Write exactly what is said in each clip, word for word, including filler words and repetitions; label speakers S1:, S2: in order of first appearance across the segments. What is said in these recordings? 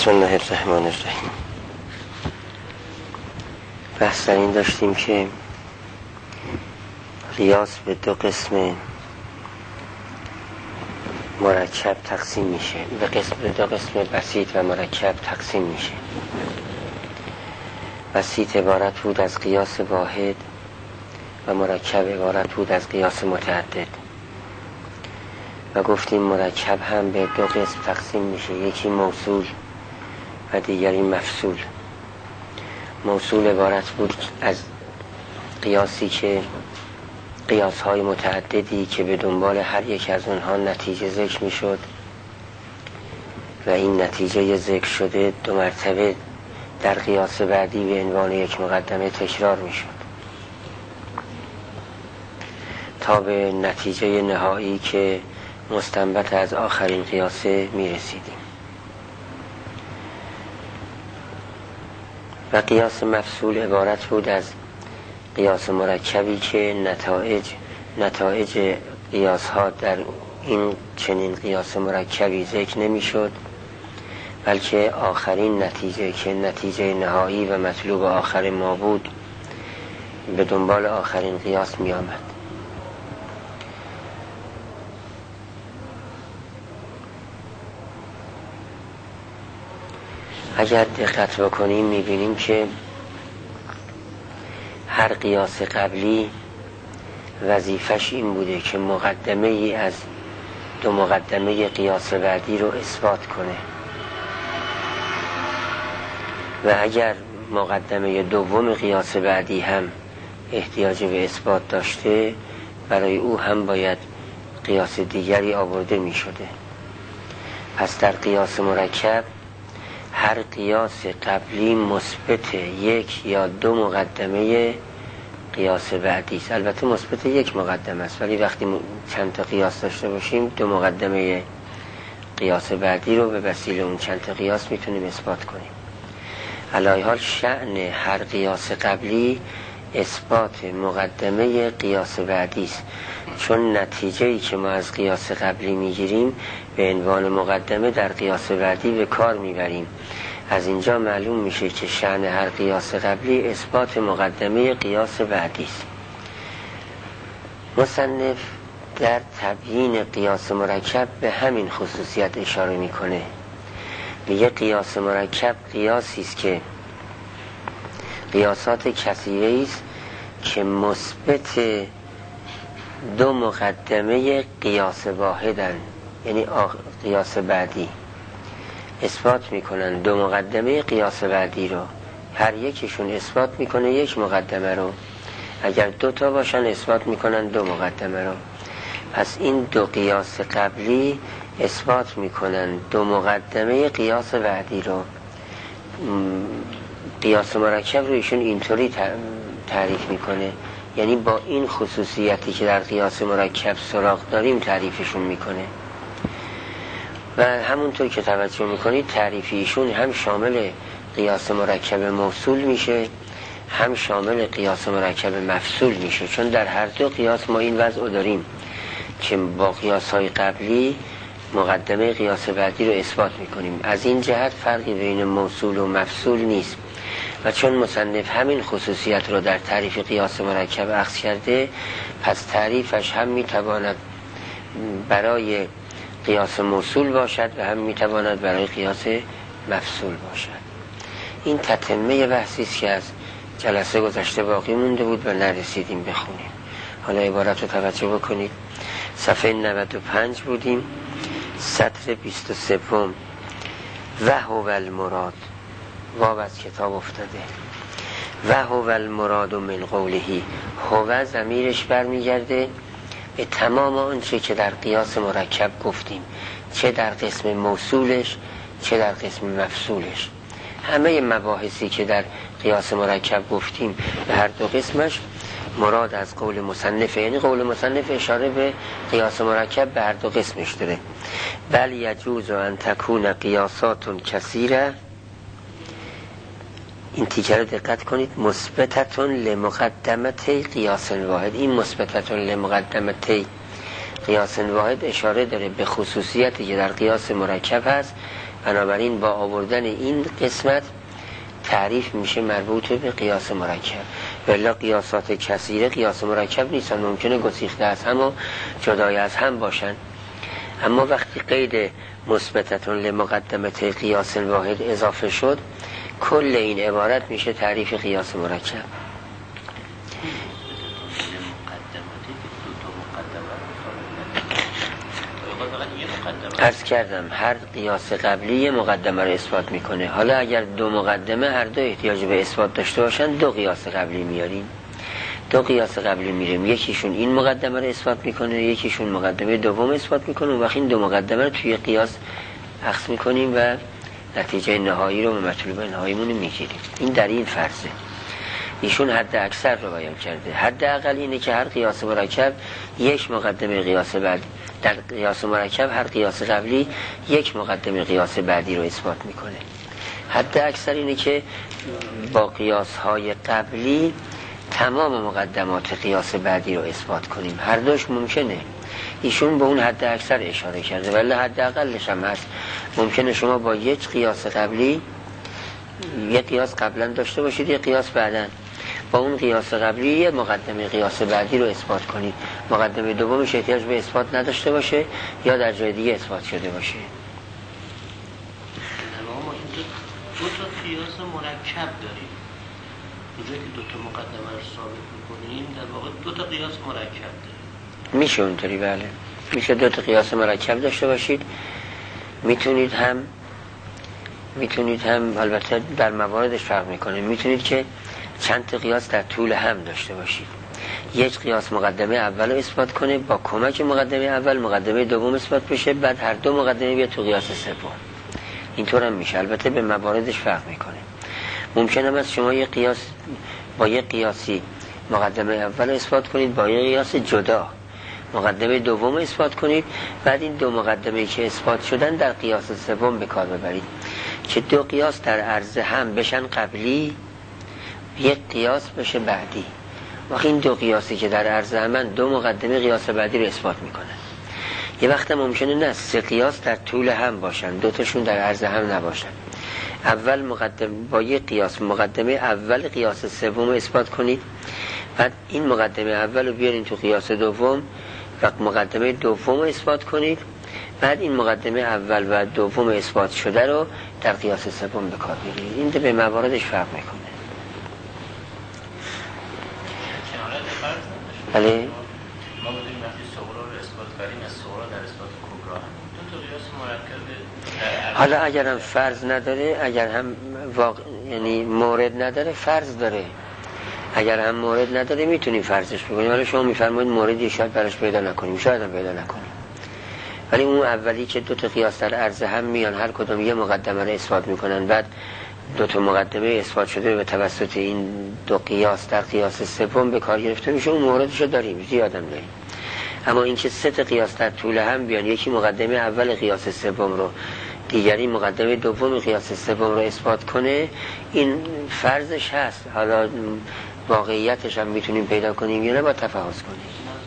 S1: بسم الله الرحمن الرحیم. بحث در این داشتیم که قیاس به دو قسم مرکب تقسیم میشه، به قسم به دو قسم بسیط و مرکب تقسیم میشه. بسیط عبارت بود از قیاس واحد و مرکب عبارت بود از قیاس متعدد. و گفتیم مرکب هم به دو قسم تقسیم میشه، یکی موصول و دیگری مفصول. موصول عبارت بود از قیاسی که قیاس‌های متعددی که به دنبال هر یک از اونها نتیجه ذکر میشد و این نتیجه ذکر شده دو مرتبه در قیاس بعدی به عنوان یک مقدمه تکرار میشد تا به نتیجه نهایی که مستنبط از آخرین قیاسه میرسیدیم. و قیاس مفصول عبارت بود از قیاس مرکبی که نتایج نتایج قیاس ها در این چنین قیاس مرکبی ذکر نمی شد، بلکه آخرین نتیجه که نتیجه نهایی و مطلوب آخر ما بود به دنبال آخرین قیاس می آمد. اگر دقت بکنیم میبینیم که هر قیاس قبلی وظیفش این بوده که مقدمه ای از دو مقدمه قیاس بعدی رو اثبات کنه و اگر مقدمه دوم قیاس بعدی هم احتیاج به اثبات داشته برای او هم باید قیاس دیگری آورده می شده. پس در قیاس مرکب هر قیاس قبلی مثبت یک یا دو مقدمه قیاس بعدی است. البته مثبت یک مقدمه است، ولی وقتی چند تا قیاس داشته باشیم دو مقدمه قیاس بعدی رو به وسیله اون چند تا قیاس میتونیم اثبات کنیم. علی حال شأن هر قیاس قبلی اثبات مقدمه قیاس بعدی است، چون نتیجه‌ای که ما از قیاس قبلی میگیریم به عنوان مقدمه در قیاس بعدی به کار میبریم. از اینجا معلوم میشه که شأن هر قیاس قبلی اثبات مقدمه قیاس بعدی است. مصنف در تبیین قیاس مرکب به همین خصوصیت اشاره میکنه. میگه قیاس مرکب قیاسی است که قیاسات کثیره است که مثبت دو مقدمه قیاس واحدن، یعنی قیاس بعدی اثبات میکنن دو مقدمه قیاس بعدی رو، هر یکیشون اثبات میکنه یک مقدمه رو، اگر دو تا باشن اثبات میکنن دو مقدمه رو. پس این دو قیاس قبلی اثبات میکنن دو مقدمه قیاس بعدی رو. قیاس مرکب رو ایشون اینطوری تعریف میکنه، یعنی با این خصوصیتی که در قیاس مرکب سراغ داریم تعریفشون میکنه. و همونطور که توجه میکنید تعریف ایشون هم شامل قیاس مرکب موصول میشه هم شامل قیاس مرکب مفصول میشه، چون در هر دو قیاس ما این وضع رو داریم که با قیاس های قبلی مقدمه قیاس بعدی رو اثبات میکنیم. از این جهت فرقی بین موصول و مفصول نیست و چون مصنف همین خصوصیت رو در تعریف قیاس مرکب اخذ کرده، پس تعریفش هم میتواند برای قیاس موصول باشد و هم میتواند برای قیاس مفصول باشد. این تتمه بحثی است که از جلسه گذشته باقی مونده بود و نرسیدیم بخونیم. حالا عبارت رو توجه بکنید. صفحه نود و پنج بودیم، سطر بیست و سه. و هو المراد، واو از کتاب افتاده. و هو المراد من قولهی، هو ضمیرش برمیگرده به تمام آنچه که در قیاس مرکب گفتیم، چه در قسم موصولش چه در قسم مفصولش. همه مباحثی که در قیاس مرکب گفتیم به هر دو قسمش مراد از قول مصنف، یعنی قول مصنف اشاره به قیاس مرکب به هر دو قسمش داره. بل یجوز ان تکون قیاسات کثیره، این تیکه رو دقت کنید، مثبتتون لمقدمت قیاس واحد. این مثبتتون لمقدمت قیاس واحد اشاره داره به خصوصیتی که در قیاس مرکب هست بنابراین با آوردن این قسمت تعریف میشه مربوط به قیاس مرکب. ولی قیاسات کثیره قیاس مرکب نیستن، ممکنه گسیخته از هم و جدای از هم باشن. اما وقتی قید مثبتتون لمقدمه قیاس واحد اضافه شد، کل این عبارت میشه تعریف قیاس مرکب. عرض کردم هر قیاس قبلی یه مقدمه رو اثبات میکنه. حالا اگر دو مقدمه هر دو احتیاج به اثبات داشته باشن، دو قیاس قبلی میاریم. دو قیاس قبلی میریم، یکیشون این مقدمه رو اثبات میکنه، یکیشون مقدمه دوم اثبات میکنه، و وقتی این دو مقدمه رو توی قیاس اخذ میکنیم و نتیجه نهایی رو به مطلوب نهاییمون میگیریم. این در این فرضه. ایشون حد اکثر رو بیان کرده. حد اقل اینه که هر قیاس مرکب یک مقدمه قیاس بعدی، در قیاس مرکب هر قیاس قبلی یک مقدمه قیاس بعدی رو اثبات میکنه. حد اکثر اینه که با قیاس های قبلی تمام مقدمات قیاس بعدی رو اثبات کنیم. هر دوش ممکنه. ایشون به اون حد اکثر اشاره کرده، ولی حد اقلش هم هست. ممکنه شما با یک قیاس قبلی، یک قیاس قبلا داشته باشید، یک قیاس بعدن، با اون قیاس قبلی یه مقدمه قیاس بعدی رو اثبات کنید، مقدمه دومش احتیاج به اثبات نداشته باشه یا در جای دیگه اثبات شده باشه.
S2: ما دو تا قیاس مرکب داریم. اونجایی که دو تا مقدمه رو ثابت می‌کنیم، در واقع دو تا قیاس مرکب داریم.
S1: میشه اونطوری، بله. میشه دو تا قیاس مرکب داشته باشید. میتونید هم میتونید هم البته در مواردش فرق میکنه. میتونید که چند تا قیاس در طول هم داشته باشید. یک قیاس مقدمه اول رو اثبات کنه، با کمک مقدمه اول مقدمه دوم اثبات بشه، بعد هر دو مقدمه بیاد تو قیاس سوم. اینطور هم میشه. البته به مواردش فرق میکنه. ممکنه از شما یک قیاس با یک قیاسی مقدمه اول رو اثبات کنید، با یک قیاس جدا مقدمه دوم اثبات کنید، بعد این دو مقدمه که اثبات شدن در قیاس سوم به کار ببرید که دو قیاس در عرض هم بشن قبلی، یک قیاس بشه بعدی. وقتی این دو قیاسی که در عرض همن دو مقدمه قیاس بعدی رو اثبات میکنن. یه وقت ممکنه نه سه قیاس در طول هم باشن، دو تاشون در عرض هم نباشن. اول مقدم با یک قیاس مقدمه اول قیاس سوم اثبات کنید، بعد این مقدمه اول رو بیارین تو قیاس دوم و مقدمه دوم اثبات کنید، بعد این مقدمه اول و دوم اثبات شده رو در قیاس سوم به کار بگیرید. این به مواردش فرق میکنه. بله.
S3: ما بدونیم وقتی صغرا رو اثبات کردیم از صغرا در اثبات کبرا هم دو تا قیاس مرکب.
S1: حالا اگر هم فرض نداره، اگر هم واقع یعنی مورد نداره، فرض داره. اگر هم مورد نداره میتونیم فرضش بکنیم. حالا شما میفرمایید موردی شاید براش پیدا نکنیم، شاید هم پیدا نکنیم، ولی اون اولی که دو تا قیاس در عرض هم میان، هر کدوم یه مقدمه رو اثبات میکنن، بعد دو تا مقدمه اثبات شده به توسط این دو قیاس در قیاس سوم به کار گرفته میشه، اون موردشو داریم، زیادم داریم. اما اینکه سه تا قیاس در طول هم بیان، یکی مقدمه اول قیاس سوم رو، دیگری مقدمه دوم قیاس سوم رو اثبات کنه، این فرضش هست. حالا واقعیتش هم میتونیم پیدا کنیم یا نه با تفحص کنیم.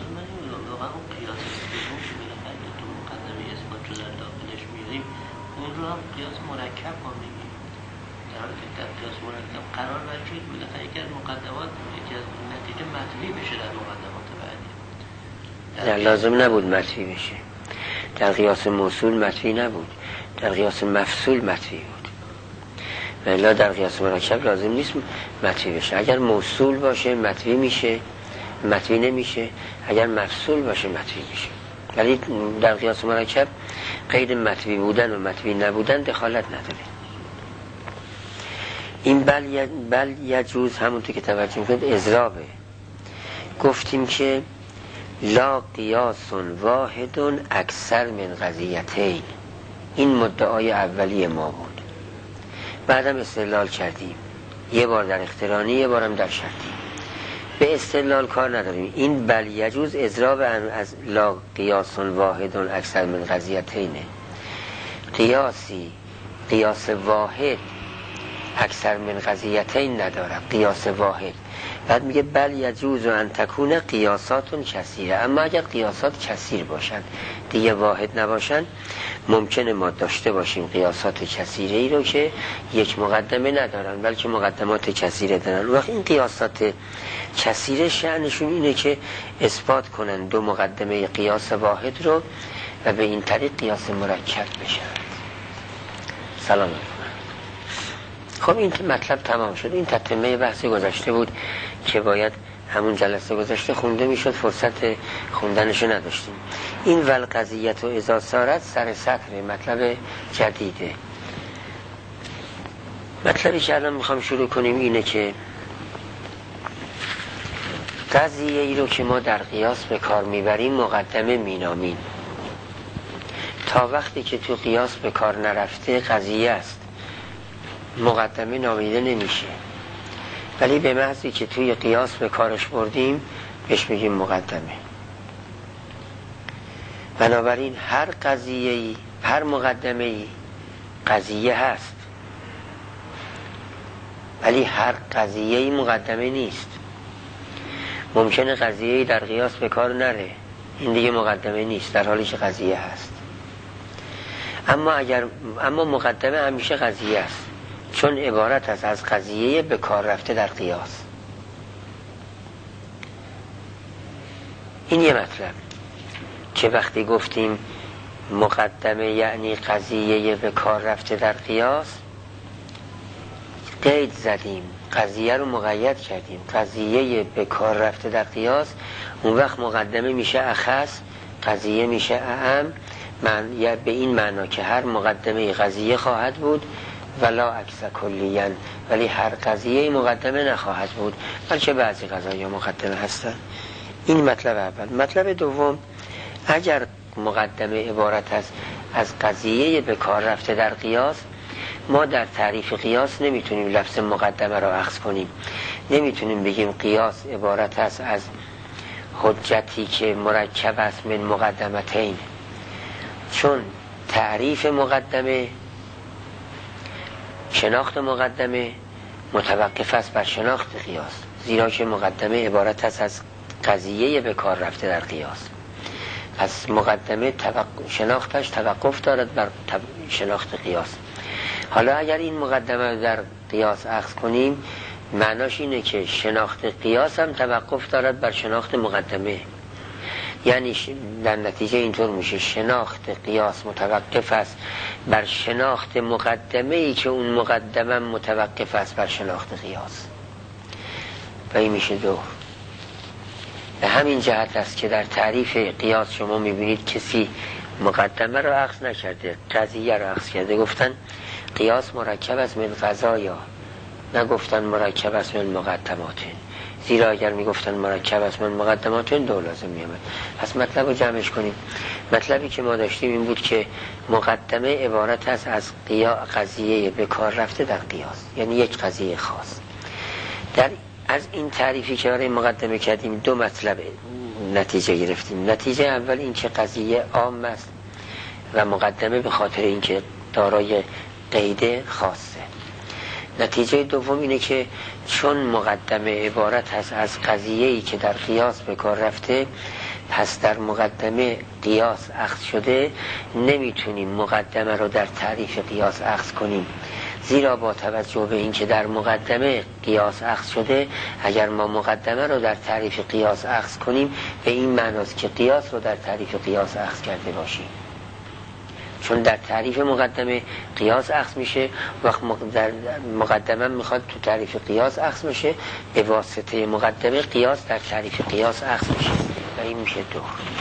S2: اون رو هم قیاس مرکب ما میگیم، در حالی که در قیاس مرکب قرار بچید بوده یکی از مقدمات یکی از نتیجه مطلوب بشه در مقدمات بعدی.
S1: در لازم نبود مطلوب بشه. در قیاس موصول مطلوب نبود، در قیاس مفصول مطلوب بود. ولی در قیاس مرکب لازم نیست مطلوب بشه. اگر موصول باشه مطلوب میشه، مطلوب نمیشه. اگر مفصول باشه مطلوب میشه. ولی در قیاس مرکب قید مطلوب بودن و مطلوب نبودن دخالت نداره. این بل, ی... بل یجوز همونطور که توجه میکنید اضرابه. گفتیم که لا قیاس واحد اکثر من قضیتین، این مدعای اولی ما بود. بعدم استدلال کردیم، یه بار در اقترانی یه بارم در شرطی. به استدلال کار نداریم. این بل یجوز اضراب از لا قیاس واحد اکثر من قضیتینه. قیاسی قیاس واحد اکثر من قضیتین ندارد، قیاس واحد. بعد میگه بل یجوز ان تکون قیاسات کثیره، اما اگر قیاسات کثیر باشن دیگه واحد نباشن، ممکنه ما داشته باشیم قیاسات کثیره ای رو که یک مقدمه ندارن بلکه مقدمات کثیره دارن. وقتی این قیاسات کثیره شأنشون اینه که اثبات کنن دو مقدمه قیاس واحد رو و به این طریق قیاس مرکب بشن. سلام علیکم. خب این مطلب تمام شد. این تتمه بحث گذشته بود که باید همون جلسه گذشته خونده میشد، فرصت خوندنشو نداشتیم. این والقضیت و اذا صارت سر سطر مطلب جدیده. مطلبی که الان میخوام شروع کنیم اینه که قضیه ای رو که ما در قیاس به کار میبریم مقدمه مینامیم. تا وقتی که تو قیاس به کار نرفته قضیه است، مقدمه نامیده نمیشه. ولی به محضی که توی قیاس به کارش بردیم بهش میگیم مقدمه. بنابراین هر قضیه‌ای، هر مقدمه‌ای قضیه هست، ولی هر قضیه‌ای مقدمه نیست. ممکنه قضیه‌ای در قیاس به کار نره، این دیگه مقدمه نیست در حالی که قضیه هست. اما اگر اما مقدمه همیشه قضیه است، چون عبارت است از قضیه به کار رفته در قیاس. این یه مطلب که وقتی گفتیم مقدمه یعنی قضیه به کار رفته در قیاس، قید زدیم، قضیه رو مقید کردیم، قضیه به کار رفته در قیاس. اون وقت مقدمه میشه اخص، قضیه میشه اعم، من یا به این معنا که هر مقدمه قضیه خواهد بود ولا عکس کلیاً، ولی هر قضیه مقدمه نخواهد بود بلکه بعضی قضایا مقدمه هستند. این مطلب اول. مطلب دوم، اگر مقدمه عبارت است از قضیه به کار رفته در قیاس، ما در تعریف قیاس نمیتونیم لفظ مقدمه را اخذ کنیم. نمیتونیم بگیم قیاس عبارت است از حجتی که مرکب است من مقدمتین، چون تعریف مقدمه، شناخت مقدمه متوقف است بر شناخت قیاس، زیرا که مقدمه عبارت است از قضیه به کار رفته در قیاس. پس مقدمه توق... شناختش توقف دارد بر تب... شناخت قیاس. حالا اگر این مقدمه در قیاس اخذ کنیم، معناش اینه که شناخت قیاس هم توقف دارد بر شناخت مقدمه. یعنی در نتیجه اینطور میشه شناخت قیاس متوقف است بر شناخت مقدمه ای که اون مقدمه متوقف است بر شناخت قیاس. و این میشه دو. به همین جهت است که در تعریف قیاس شما میبینید کسی مقدمه رو اخذ نکرده، قضیه رو اخذ کرده. گفتن قیاس مرکب است من قضایا، نگفتن مرکب است من مقدمات. زیرا اگر میگفتن مرکب است من مقدمات دو لازم میامد. پس مطلب رو جمعش کنیم. مطلبی که ما داشتیم این بود که مقدمه عبارت است از قضیه به کار رفته در قیاس، یعنی یک قضیه خاص. در از این تعریفی که برای مقدمه کردیم دو مطلب نتیجه گرفتیم. نتیجه اول این که قضیه عام است و مقدمه به خاطر اینکه دارای قید خاصه. نتیجه دوم اینه که چون مقدمه عبارت هست از قضیه‌ای که در قیاس به کار رفته، پس در مقدمه قیاس اخذ شده، نمیتونیم مقدمه رو در تعریف قیاس اخذ کنیم. زیرا با توجه به اینکه در مقدمه قیاس اخذ شده، اگر ما مقدمه رو در تعریف قیاس اخذ کنیم به این معناست که قیاس رو در تعریف قیاس اخذ کرده باشیم. چون در تعریف مقدمه قیاس اخذ میشه، وقت در مقدمه میخواد تو تعریف قیاس اخذ میشه، به واسطه مقدمه قیاس در تعریف قیاس اخذ میشه و این میشه دو.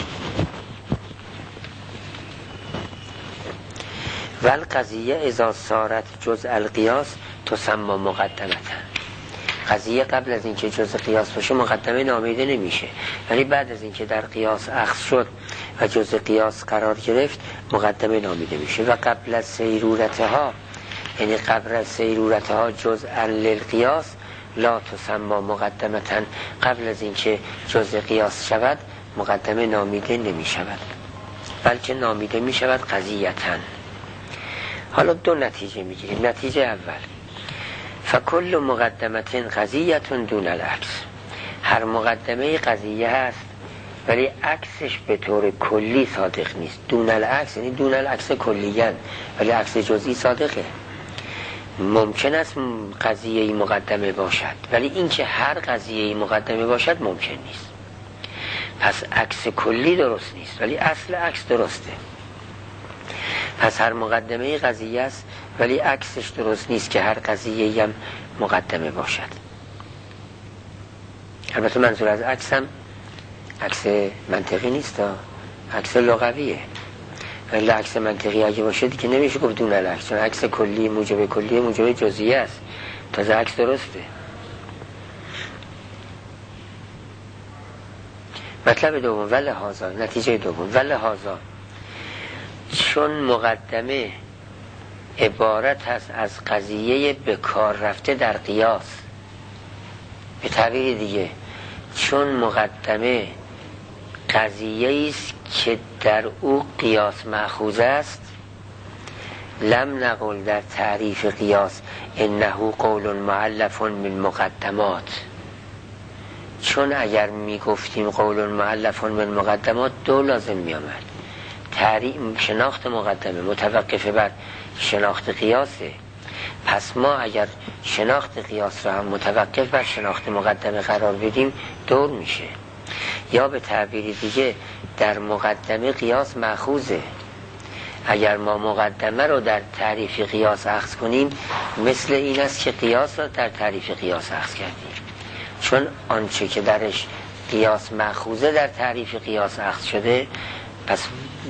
S1: والقضیه اذا صارت جزء القیاس تسمى مقدمه. قضیه قبل از اینکه جزء قیاس باشه مقدمه نامیده نمیشه، ولی بعد از اینکه در قیاس اخذ شد و جزء قیاس قرار گرفت مقدمه نامیده میشه. و قبل از سیرورتها، یعنی قبل از سیرورتها جزء للقیاس لا تسمى مقدمه. قبل از اینکه جزء قیاس شود مقدمه نامیده نمی شود، بلکه نامیده می شود قضیتن. حالا دو نتیجه میگیریم. نتیجه اول، فکل مقدمت قضیت دون العکس، هر مقدمه قضیه هست ولی عکسش به طور کلی صادق نیست. دون العکس یعنی دون العکس کلیاً، ولی عکس جزئی صادقه. ممکن است قضیه‌ای مقدمه باشد ولی اینکه هر قضیه‌ای مقدمه باشد ممکن نیست. پس عکس کلی درست نیست ولی اصل عکس درسته. پس هر مقدمه قضیه است ولی عکسش درست نیست که هر قضیه‌ای هم مقدمه باشد. البته منظور از عکس هم عکس منطقی نیست، عکس لغویه. ولی عکس منطقی اگه باشه دیگه نمیشه گفت دون العکس، چون عکس کلی موجب کلی موجب جزئی است. تازه عکس درسته. مطلب دوم ولهذا، نتیجه دوم ولهذا، چون مقدمه عبارت هست از قضیه به کار رفته در قیاس. به تعبیر دیگه، چون مقدمه قضیه است که در او قیاس مأخوذ است، لم نقل در تعریف قیاس انه قول معلف من مقدمات. چون اگر می گفتیم قول معلف من مقدمات دو لازم می آمد. تعریف شناخت مقدمه متوقف بر شناخت قیاسه. پس ما اگر شناخت قیاس را هم متوقف بر شناخت مقدمه قرار بدیم دور میشه. یا به تعبیر دیگه در مقدمه قیاس مأخوذه. اگر ما مقدمه رو در تعریف قیاس اخذ کنیم مثل این است که قیاس را در تعریف قیاس اخذ کردیم، چون آنچه که درش قیاس مأخوذه در تعریف قیاس اخذ شده، پس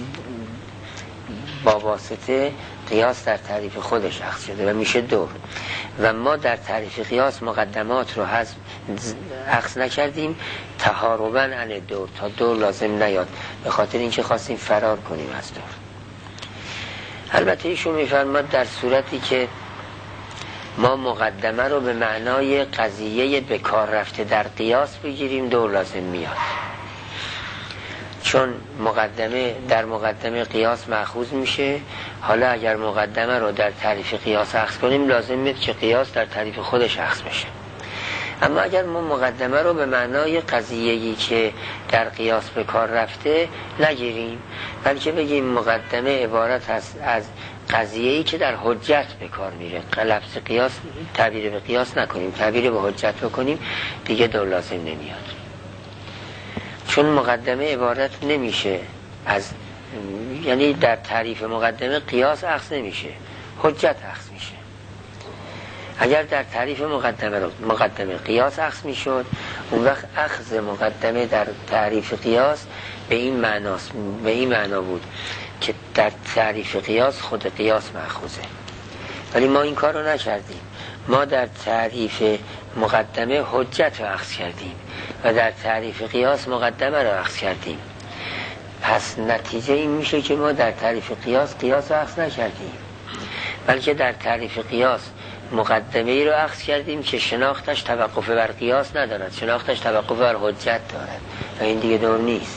S1: با واسطه قیاس در تعریف خودش اخذ شده و میشه دور. و ما در تعریف قیاس مقدمات رو حذف اخذ نکردیم تهارباً عن دور، تا دور لازم نیاد، به خاطر اینکه خواستیم فرار کنیم از دور. البته ایشون میفرماد در صورتی که ما مقدمه رو به معنای قضیه به کار رفته در قیاس بگیریم دور لازم میاد، چون مقدمه در مقدمه قیاس مأخوذ میشه. حالا اگر مقدمه رو در تعریف قیاس اخذ کنیم لازم میاد که قیاس در تعریف خودش اخذ بشه. اما اگر ما مقدمه رو به معنای قضیه‌ای که در قیاس به کار رفته نگیریم، بلکه بگیم مقدمه عبارت هست از قضیه‌ای که در حجت به کار میره، لفظ قیاس تعبیر به قیاس نکنیم، تعبیر به حجت بکنیم، دیگه دور لازم نمیاد. چون مقدمه عبارت نمیشه از، یعنی در تعریف مقدمه قیاس اخذ نمیشه، حجت اخذ میشه. اگر در تعریف مقدمه رو مقدمه قیاس اخذ میشد، اون وقت اخذ مقدمه در تعریف قیاس به این معناست، به این معنا بود که در تعریف قیاس خود قیاس مأخوذه. ولی ما این کار رو نکردیم. ما در تعریف مقدمه حجت رو اخذ کردیم و در تعریف قیاس مقدمه رو اخذ کردیم. پس نتیجه این میشه که ما در تعریف قیاس قیاس رو اخذ نکردیم، بلکه در تعریف قیاس مقدمه ای رو اخذ کردیم که شناختش توقف بر قیاس ندارد، شناختش توقف بر حجت دارد و این دیگه دور نیست.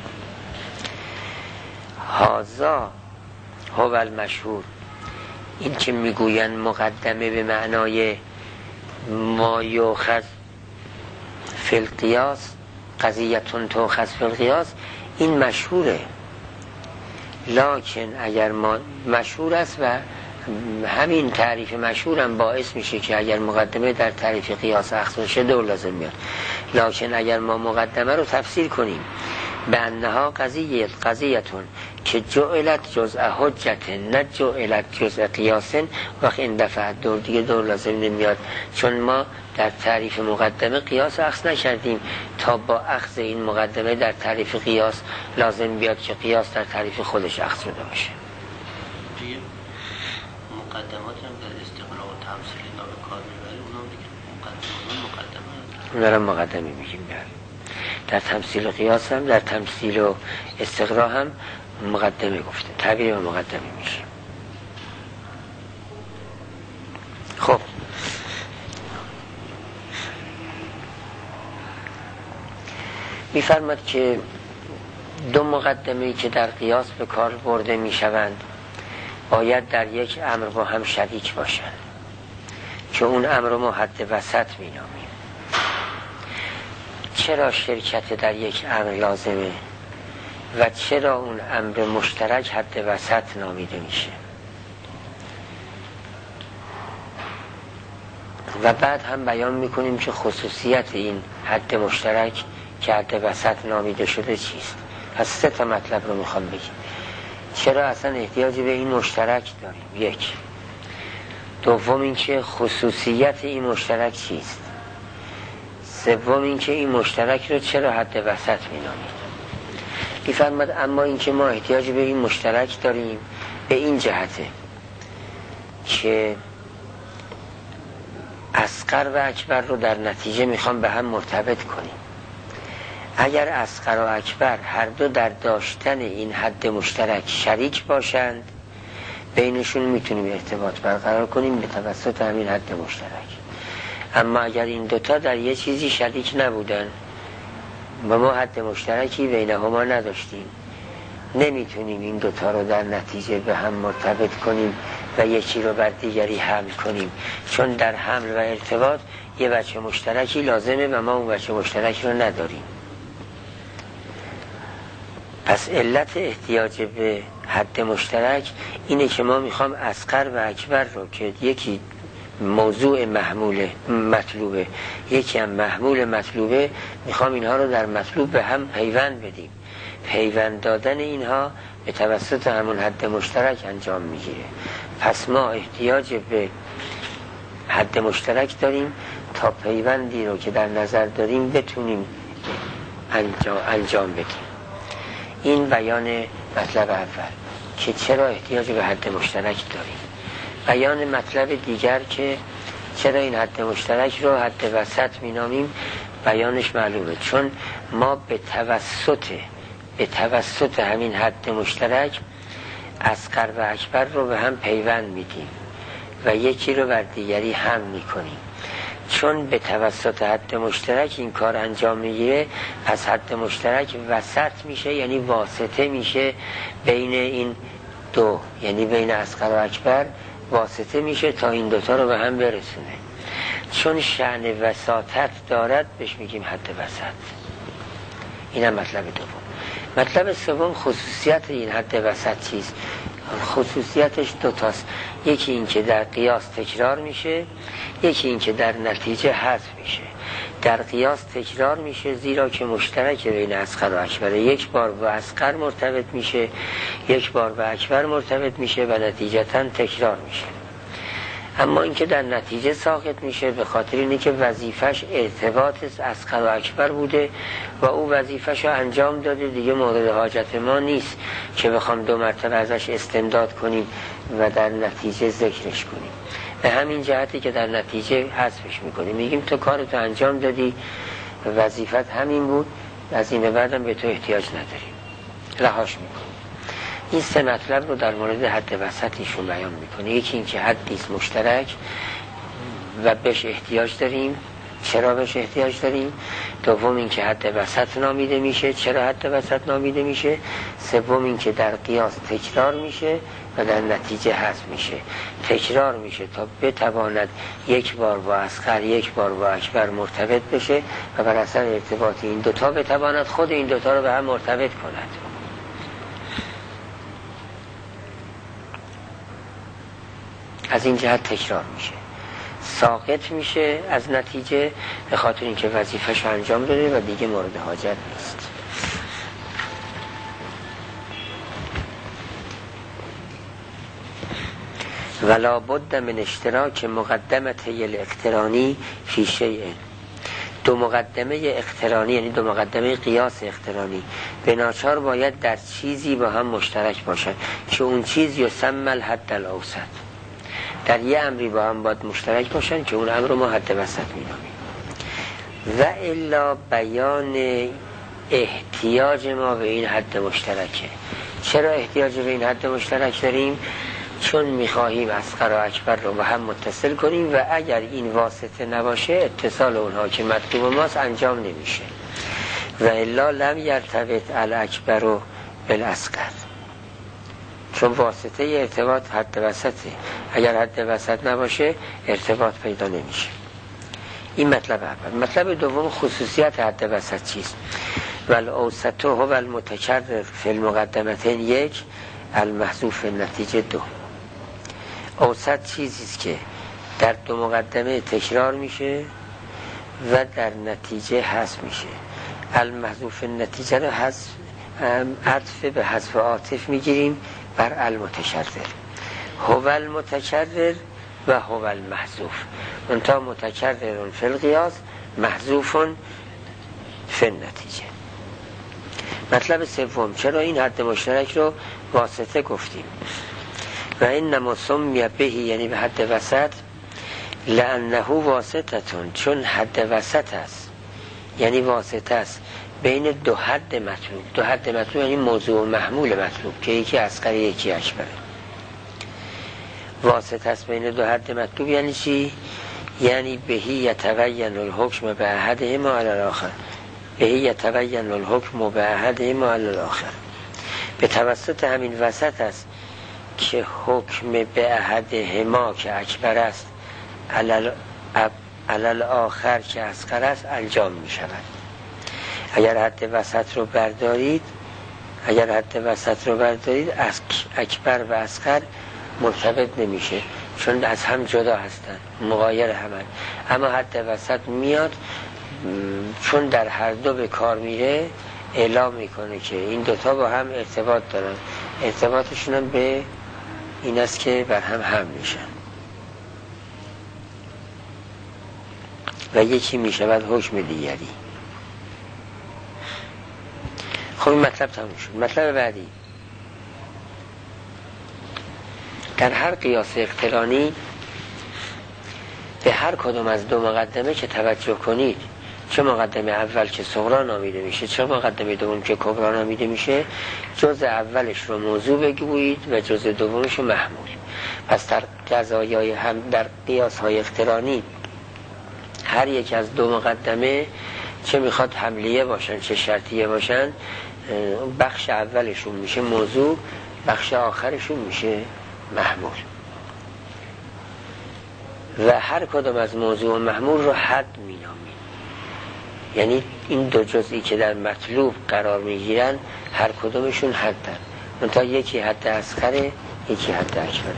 S1: هازا هو المشهور، این که میگوین مقدمه به معنای ما یوخذ فی القیاس قضیتون توخذ فی القیاس، این مشهوره. لکن اگر ما مشهور است و همین تعریف مشهورم باعث میشه که اگر مقدمه در تعریف قیاس اخذ بشه دور لازم میاد. لکن اگر ما مقدمه رو تفسیر کنیم به انها قضیه قضیتون که جعلت جزء حجت نه جعلت جزء قیاس، وقت این دفعه دور دیگه دور لازم نمیاد، چون ما در تعریف مقدمه قیاس اخذ نکردیم تا با اخذ این مقدمه در تعریف قیاس لازم بیاد که قیاس در تعریف خودش اخذ شده باشه.
S2: مقدمات هم در استقراء و تمثیل اینا به کار میبری، اونا دیگه مقدمه
S1: اونا رو مقدمه میگیم. در تمثیل قیاس هم در تمثیل و استقراء هم مقدمه گفته، تعبیر به مقدمه میشه. خب میفرماد که دو مقدمه‌ای که در قیاس به کار برده میشوند باید در یک امر با هم شریک باشند. که اون امر ما حد وسط می نامیم. چرا شرکت در یک امر لازمه و چرا اون امر مشترک حد وسط نامیده میشه؟ و بعد هم بیان میکنیم که خصوصیت این حد مشترک که حد وسط نامیده شده چیست. پس سه تا مطلب رو میخوام بگیم. چرا اصلا احتیاجی به این مشترک داریم؟ یک. دوم اینکه خصوصیت این مشترک چیست؟ سوم اینکه این مشترک رو چرا حد وسط مینامید؟ میفرماد اما اینکه ما احتیاجی به این مشترک داریم به این جهته که اصغر و اکبر رو در نتیجه میخوام به هم مرتبط کنیم. اگر اصغر و اکبر هر دو در داشتن این حد مشترک شریک باشند، بینشون میتونیم ارتباط برقرار کنیم به توسط همین حد مشترک. اما اگر این دوتا در یه چیزی شریک نبودن و ما حد مشترکی بینهما نداشتیم، نمیتونیم این دوتا رو در نتیجه به هم مرتبط کنیم و یکی رو بر دیگری حمل کنیم، چون در حمل و ارتباط یه بچه مشترکی لازمه و ما اون بچه مشترک رو نداریم. پس علت احتیاج به حد مشترک اینه که ما میخوام اصغر و اکبر رو که یکی موضوع محمول مطلوبه یکی هم محمول مطلوبه، میخوام اینها رو در مطلوب به هم پیوند بدیم. پیوند دادن اینها به توسط همون حد مشترک انجام میگیره. پس ما احتیاج به حد مشترک داریم تا پیوندی رو که در نظر داریم بتونیم انجام, انجام بدیم. این بیان مطلب اول که چرا احتیاج به حد مشترک داریم. بیان مطلب دیگر که چرا این حد مشترک رو حد وسط مینامیم، بیانش معلومه، چون ما به توسط به توسط همین حد مشترک اصغر و اکبر رو به هم پیوند میدیم و یکی رو بر دیگری هم میکنیم. چون به توسط حد مشترک این کار انجام میگیره، پس حد مشترک وسط میشه، یعنی واسطه میشه بین این دو، یعنی بین اصغر و اکبر واسطه میشه تا این دوتا رو به هم برسونه. چون شأن وساطت دارد بهش میگیم حد وسط. اینم مطلب دوم. مطلب سوم خصوصیت این حد وسط چیست؟ خصوصیتش دوتاست. یکی این که در قیاس تکرار میشه، یکی این که در نتیجه حذف میشه. در قیاس تکرار میشه زیرا که مشترک بین اصغر و اکبر، یک بار با اصغر مرتبط میشه، یک بار با اکبر مرتبط میشه و نتیجتاً تکرار میشه. اما اینکه در نتیجه ساقط میشه به خاطر اینه که وظیفش ارتباط اصغر و اکبر بوده و او وظیفش رو انجام داده، دیگه مورد حاجت ما نیست که بخوام دو مرتبه ازش استمداد کنیم و در نتیجه ذکرش کنیم. به همین جهتی که در نتیجه حذفش میکنیم، میگیم تو کارتو انجام دادی، وظیفت همین بود، از این به بعدم به تو احتیاج نداریم، رهاش میکنیم. این سه مطلب رو در مورد حد وسط ایشون بیان میکنه. یکی این که حدیست مشترک و بهش احتیاج داریم، چرا بهش احتیاج داریم. دوم این که حد وسط نامیده میشه، چرا حد وسط نامیده میشه. سوم این که در قیاس تکرار میشه و در نتیجه حذف میشه. تکرار میشه تا بتواند یک بار با اصغر یک بار با اکبر مرتبط بشه و بر اثر ارتباط این دوتا بتواند خود این دوتا رو به هم مرتبط کند. از این جهت تکرار میشه، ساقط میشه از نتیجه به خاطر اینکه وظیفه‌ش رو انجام داده و دیگه مورد حاجت نیست. ولا بد من اشتراک مقدمه الاقترانی فی شیء. دو مقدمه اقترانی یعنی دو مقدمه قیاس اقترانی به ناچار باید در چیزی با هم مشترک باشن که اون چیز یسمى الحد الاوسط. در یه امری با هم باید مشترک باشن که اون امر رو ما حد وسط می‌نامیم. و الا بیان احتیاج ما به این حد مشترکه. چرا احتیاج به این حد مشترک داریم؟ چون می‌خواهیم اصغر و اکبر رو با هم متصل کنیم و اگر این واسطه نباشه اتصال اونها که مطلوب ماست انجام نمیشه. و الا لم یرتبط الاکبر بالاصغر. چون واسطه ارتباط حد وسطه، اگر حد وسط نباشه ارتباط پیدا نمیشه. این مطلب اول. مطلب دوم خصوصیت حد وسط چیست؟ والاوسط هو المتکرر فی المقدمتین یک، المحذوف نتیجه دو. اوسط چیزیست که در دو مقدمه تکرار میشه و در نتیجه حذف میشه. المحذوف نتیجه رو حذف عطف به حذف عاطف میگیریم بر المتکرر. هو المتکرر و هو المحذوف. منتها متکرر فی القیاس، محذوف فی النتیجه. مطلب سوم، چرا این حد مشترک رو واسطه گفتیم؟ و انما سمی بهی، یعنی به حد وسط، لانه واسطتون، چون حد وسط است، یعنی واسطه است بین دو حد مطلوب. دو حد مطلوب یعنی موضوع و محمول مطلوب که یکی اصغر یکی اکبره. واسطه است بین دو حد مطلوب یعنی چی؟ یعنی بهی یتبین الحکم به احدهما علی الاخر. بهی یتبین الحکم به احدهما علی الاخر. به توسط همین وسط است که حکم به احدهما که اکبر است علی الاخر که اصغر است انجام می شود. اگر حد وسط رو بردارید اگر حد وسط رو بردارید اکبر و اصغر مرتبط نمیشه، چون از هم جدا هستن، مغایر همن. اما حد وسط میاد چون در هر دو به کار میره، اعلام میکنه که این دوتا با هم ارتباط دارن، ارتباطشون هم به این است که بر هم هم میشن و یکی میشود حکم دیگری. خب این مطلب تموم شد. مطلب بعدی، در هر قیاس اقترانی به هر کدوم از دو مقدمه که توجه کنید، چه مقدمه اول که صغرا نامیده میشه، چه مقدمه دوم که کبرا نامیده میشه، جز اولش رو موضوع بگویید و جز دومش رو محمول. پس در قضایای هم در قیاس های اقترانی هر یک از دو مقدمه چه میخواد حملیه باشن چه شرطیه باشن، بخش اولشون میشه موضوع، بخش آخرشون میشه محمول. و هر کدام از موضوع و محمول رو حد مینامیم، یعنی این دو جزئی که در مطلوب قرار میگیرن هر کدامشون حدن، منتها یکی حد اصغره یکی حد اکبره.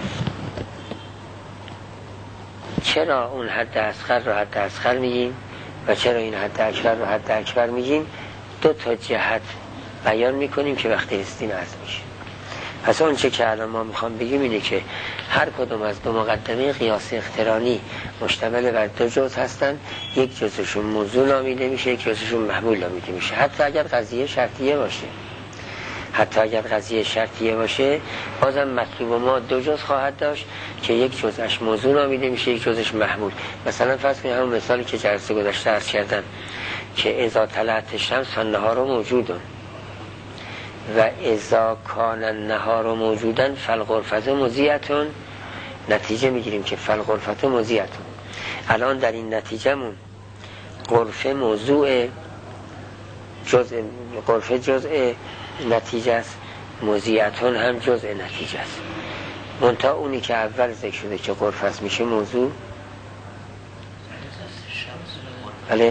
S1: چرا اون حد اصغر رو حد اصغر میگیم و چرا این حد اکبر رو حد اکبر میگیم؟ دو تا جهت بیان میکنیم که وقتی هستیم عرض میشه. پس اون چه که الان ما میخوام بگیم اینه که هر کدوم از دو مقدمه قیاس اقترانی مشتمل بر دو جزء هستن، یک جزءشون موضوع نامیده میشه، یک جزءشون محمول نامیده میشه. حتی اگر قضیه شرطیه باشه حتی اگر قضیه شرطیه باشه بازم مطلوب ما دو جزء خواهد داشت که یک جزءش موضوع نامیده میشه، یک جزءش محمول. مثلا فرض کنید همون مثالی که جلسه گذشته عرض کردم که اذا طلعت الشمس فالنهار موجود و اذا کان النهار موجودا فالغرفة مضیعة. نتیجه میگیریم که فالغرفة مضیعة. الان در این نتیجهمون غرفه موضوع، جزء غرفه جزء نتیجه است، مضیعتون هم جزء نتیجه است. منتها اونی که اول ذکر شده که غرفه است میشه موضوع. بله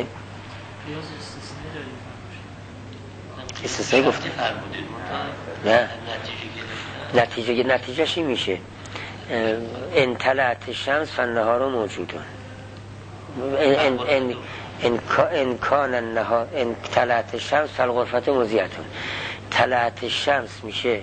S1: استثنایی گفتیم نه نتیجه نتیجهش این میشه ان طلعت الشمس فالنهار موجودون. ان ان ان کان النهار ان طلعت الشمس فالغرفة مضیعتون. طلعت الشمس میشه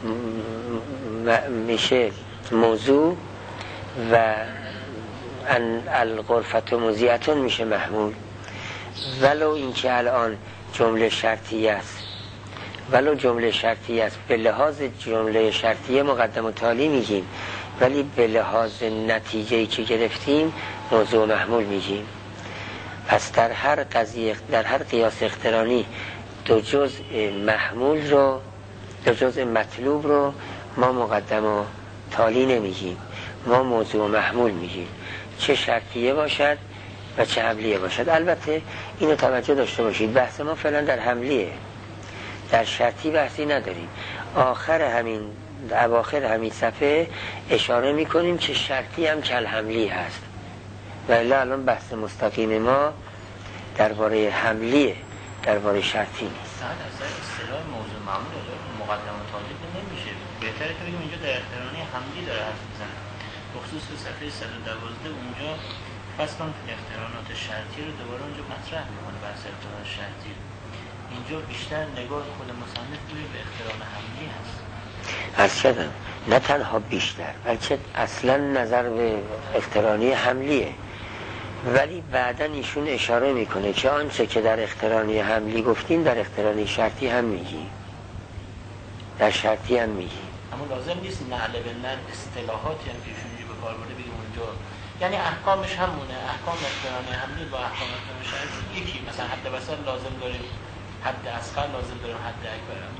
S1: میشه موضوع و ان الغرفة مضیعتون میشه محمول. ولو اینکه الان جمله شرطیه است ولو جمله شرطیه است به لحاظ جمله شرطیه مقدم و تالی میگیم، ولی به لحاظ نتیجه‌ای که گرفتیم موضوع محمول میگیم. پس در هر قضیه در هر قیاس اقترانی دو جزء محمول رو دو جزء مطلوب رو ما مقدم و تالی نمیگیم، ما موضوع محمول میگیم، چه شرطیه باشد و چه حملیه باشد. البته اینو توجه داشته باشید بحث ما فعلا در حملیه، در شرطی بحثی نداریم. آخر همین اواخر همین صفحه اشاره میکنیم که شرطی هم کل حملی هست، ولی الان بحث مستقیم ما درباره حملیه، درباره شرطی نیست.
S3: نه اصلا اصطلاح موضوع معمول مقدم و طالب نمیشه، بهتره که بگیم اینجا در اقترانی حملی داره حرف میزنه. بخصوص صفحه صد و دوازده اونجا فصل اقترانات شرطی رو دوباره اونجا مطرح میکنه، بحث اقتران شرطی. اینجا بیشتر نگاه خود مصنف روی به اقتران حملی هست.
S1: عرض کردم نه تنها بیشتر بلکه اصلا نظر به اقترانی حملیه، ولی بعدا ایشون اشاره میکنه که آنچه که در اقترانی حملی گفتیم در اقترانی شرطی هم میگی، در شرطی هم میگی.
S3: اما لازم نیست نعل به نعل اصطلاحاتی هم که ایشون به کار برده بگیم اونجا، یعنی احکامش همونه، احکام اقترانی حملی با احکام اقترانی شرطی یکی. مثلا حد وسط لازم داریم، حد اصغر لازم داریم، حد اکبر هم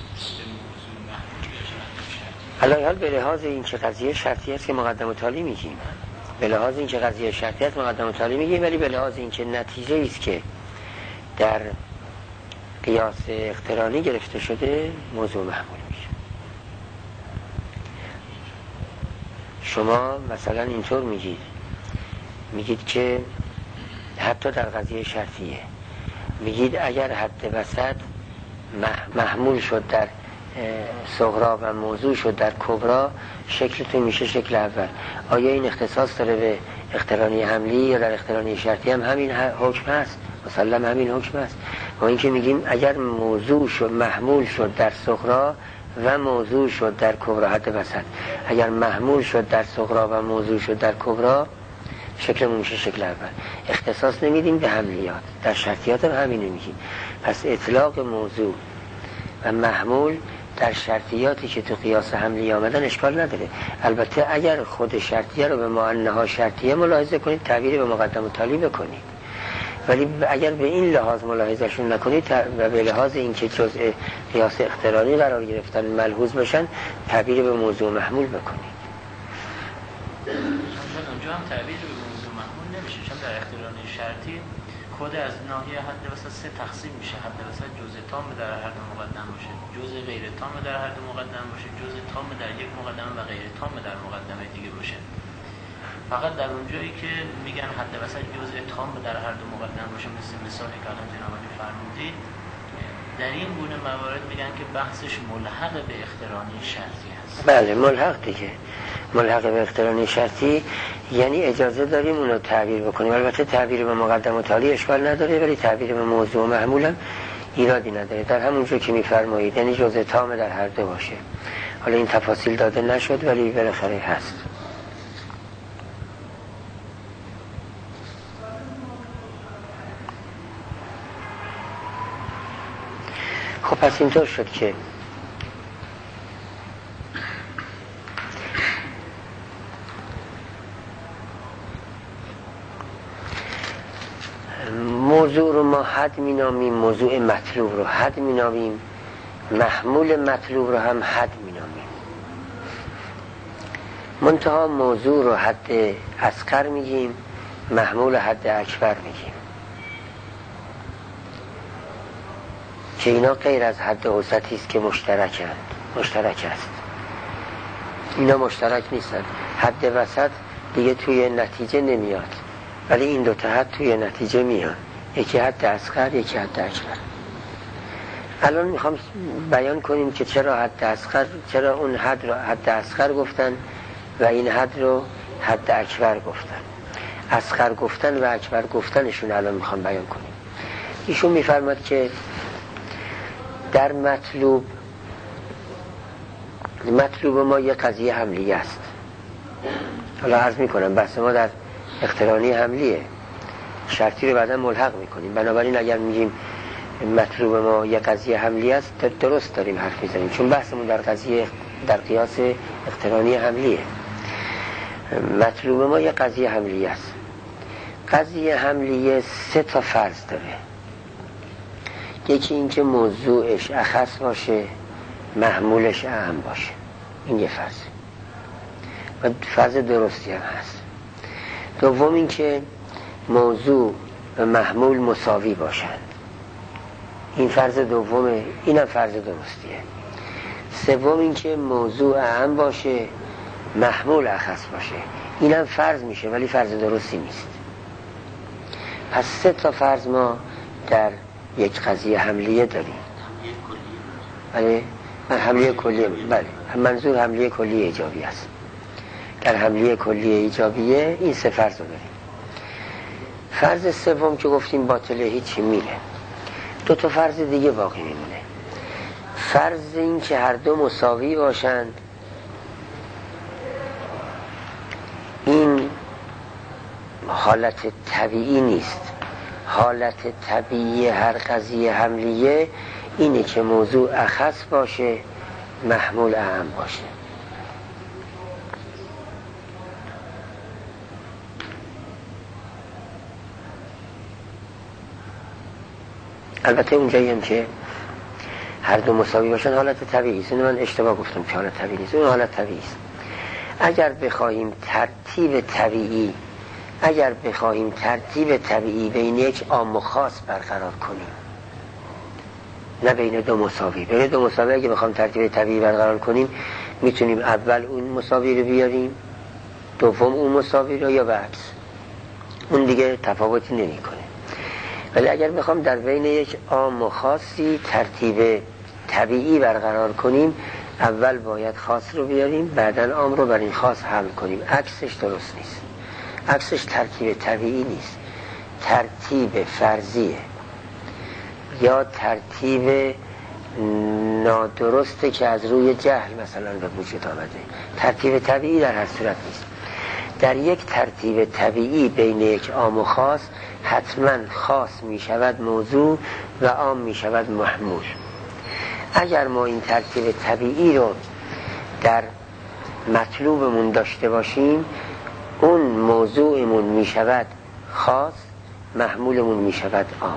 S1: حالا حال به لحاظ این که قضیه شرطی است که مقدم و تالی میگیم، به لحاظ این که قضیه شرطی است مقدم و تالی میگیم، ولی به لحاظ این که نتیجه است که در قیاس اقترانی گرفته شده موضوع محمول میشه. شما مثلا اینطور میگید میگید که حتی در قضیه شرطیه میگید اگر حد وسط محمول شد در صغرا و موضوع شد در کبرا، شکلتون میشه شکل اول. آیا این اختصاص داره به اقترانی حملی یا در اقترانی شرطی هم همین حکم هست؟ مسلم همین حکم هست. ما این که میگیم اگر موضوع شد محمول شد در صغرا و موضوع شد در کبرا، حد وسط اگر محمول شد در صغرا و موضوع شد در کبرا، شکلمون میشه شکل اول. اختصاص نمیدیم به حملیات، در شرطیات هم همین نمیگیم. پس اطلاق موضوع و محمول در شرطیاتی که تو قیاس حملی آمدن اشکال نداره. البته اگر خود شرطیه رو به معناها شرطیه ملاحظه کنید، تعبیر به مقدم و تالی بکنید، ولی اگر به این لحاظ ملاحظهشون نکنید و به لحاظ این که جزء قیاس اقترانی قرار گرفتن ملحوظ بشن، تعبیر به موضوع محمول بکنید.
S3: اونجا هم تعبیر به موضوع محمول نمیشه، چون در اقترانی شرطی خود از ناحیه حد وسط سه تقسیم میشه. حد وسط جزء تام در هر دو مقدم باشه، جزء غیر تام در هر دو مقدم باشه، جزء تام در یک مقدمه و غیر تام در مقدمه دیگه باشه. فقط در اونجایی که میگن حد وسط جزء تام در هر دو مقدم باشه، مثل مثالی که الان جناب علی فرمودید، در این گونه موارد میگن که بحثش ملحق به اقترانی شرطی هست.
S1: بله ملحق دیگه، ملحق به اقترانی شرطی، یعنی اجازه داریم اونو تعبیر بکنیم. البته تعبیر به مقدم و تالی اشکال نداره، ولی تعبیر به موضوع محمول هم ایرادی نداره، در همون جور که میفرمایید، یعنی جزء تام در هر دو باشه. حالا این تفاصیل داده نشد ولی بالاخره هست. خب پس اینطور شد که موضوع رو ما حد می نامیم، موضوع مطلوب رو حد می نامیم، محمول مطلوب رو هم حد می نامیم. منتها موضوع رو حد اصغر میگیم، محمول حد اکبر میگیم، که اینا غیر از حد اوسطی است که مشترکند، مشترک است. اینا مشترک نیستند. حد وسط دیگه توی نتیجه نمیاد، ولی این دو تا حد توی نتیجه میان، یکی حد اصغر یکی حد اکبر. الان میخوام بیان کنیم که چرا حد اصغر، چرا اون حد رو حد اصغر گفتن و این حد رو حد اکبر گفتن. اصغر گفتن و اکبر گفتنشون الان میخوام بیان کنیم. ایشون میفرماد که در مطلوب مطلوب ما یه قضیه حملیه است. حالا عرض میکنم بحث ما در اقترانی حملیه، شرطی رو بعدا ملحق میکنیم. بنابراین اگر میگیم مطلوب ما یه قضیه حملیه است، درست داریم حرف میزنیم، چون بحثمون در قضیه در قیاس اقترانی حملیه. مطلوب ما یه قضیه حملیه است. قضیه حملیه سه تا فرض داره. یکی این که موضوعش اخص باشه، محمولش اعم باشه، این یه فرض و فرض درستی هم هست. دوم این که موضوع و محمول مساوی باشند، این فرض دومه، اینم فرض درستیه. سوم این که موضوع اعم باشه، محمول اخص باشه. اینم فرض میشه ولی فرض درستی نیست. پس سه تا فرض ما در یک قضیه حملیه داریم. بله، حملیه کلیه، بله، منظور حملیه کلیه ایجابی است. در حملیه کلیه ایجابیه این سه فرض رو داریم. فرض سوم که گفتیم باطله، هیچی میره. دو تا فرض دیگه باقی میمونه. فرض این که هر دو مساوی باشند، این حالت طبیعی نیست. حالت طبیعی هر قضیه حملیه اینه که موضوع اخص باشه، محمول اعم باشه. البته اونجایی هم که هر دو مساوی باشن حالت طبیعی است. من اشتباه گفتم که حالت طبیعی است، اون حالت طبیعی است. اگر بخواهیم ترتیب طبیعی اگر بخواهیم ترتیب طبیعی بین یک عام و خاص برقرار کنیم، نه بین دو مساوی، بین دو مساوی اگه بخوایم ترتیب طبیعی برقرار کنیم، میتونیم اول اون مساوی رو بیاریم، دوم اون مساوی رو، یا برعکس. اون دیگه تفاوتی نمیکنه. ولی اگر بخوام در بین یک عام و خاصی ترتیب طبیعی برقرار کنیم، اول باید خاص رو بیاریم، بعداً عام رو بر این خاص حمل کنیم. عکسش درست نیست. عکسش ترتیب طبیعی نیست، ترتیب فرضیه یا ترتیب نادرسته که از روی جهل مثلا به وجود آمده. ترتیب طبیعی در هر صورت نیست. در یک ترتیب طبیعی بین یک عام و خاص حتما خاص می شود موضوع و عام می شود محمول. اگر ما این ترتیب طبیعی رو در مطلوبمون داشته باشیم، اون موضوعمون می شود خاص، محمولمون می شود عام.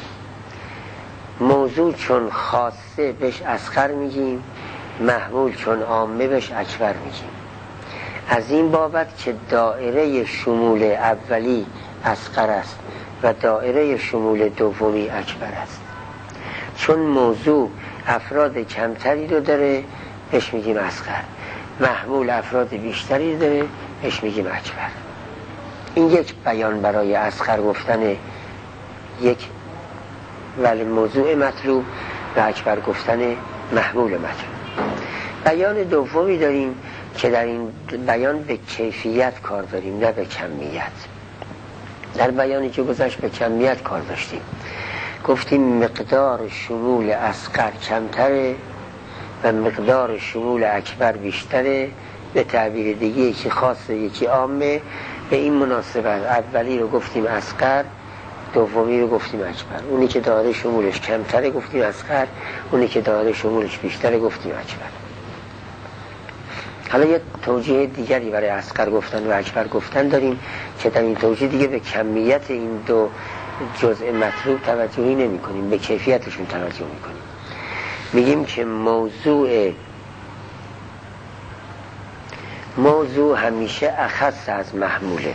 S1: موضوع چون خاصه بهش اصغر میگیم، محمول چون عامه بهش اکبر میگیم. از این بابت که دائره شمول اولی اصغر است و دائره شمول دومی اکبر است. چون موضوع افراد کمتری رو داره بهش میگیم اصغر، محمول افراد بیشتری رو داره بهش میگیم اکبر. این یک بیان برای اصغر گفتن یک ولی موضوع مطلوب و اکبر گفتن محمول مطلوب. بیان دومی داریم که در این بیان به کیفیت کار داریم نه به کمیت. در بیانی که گذشت به کمیت کار داشتیم، گفتیم مقدار شمول اصغر کمتره و مقدار شمول اکبر بیشتره. به تعبیر دیگه یکی خاصه یکی عامه. به این مناسبت اولی رو گفتیم اصغر، دومی رو گفتیم اکبر. اونی که دایره شمولش کمتره گفتیم اصغر، اونی که دایره شمولش بیشتره گفتیم اکبر. حالا یه توجیه دیگری برای اصغر گفتن و اکبر گفتن داریم که در این توجیه دیگه به کمیت این دو جزء مطلوب توجهی نمی کنیم، به کیفیتشون توجه می کنیم. میگیم که موضوع موضوع همیشه اخص از محموله،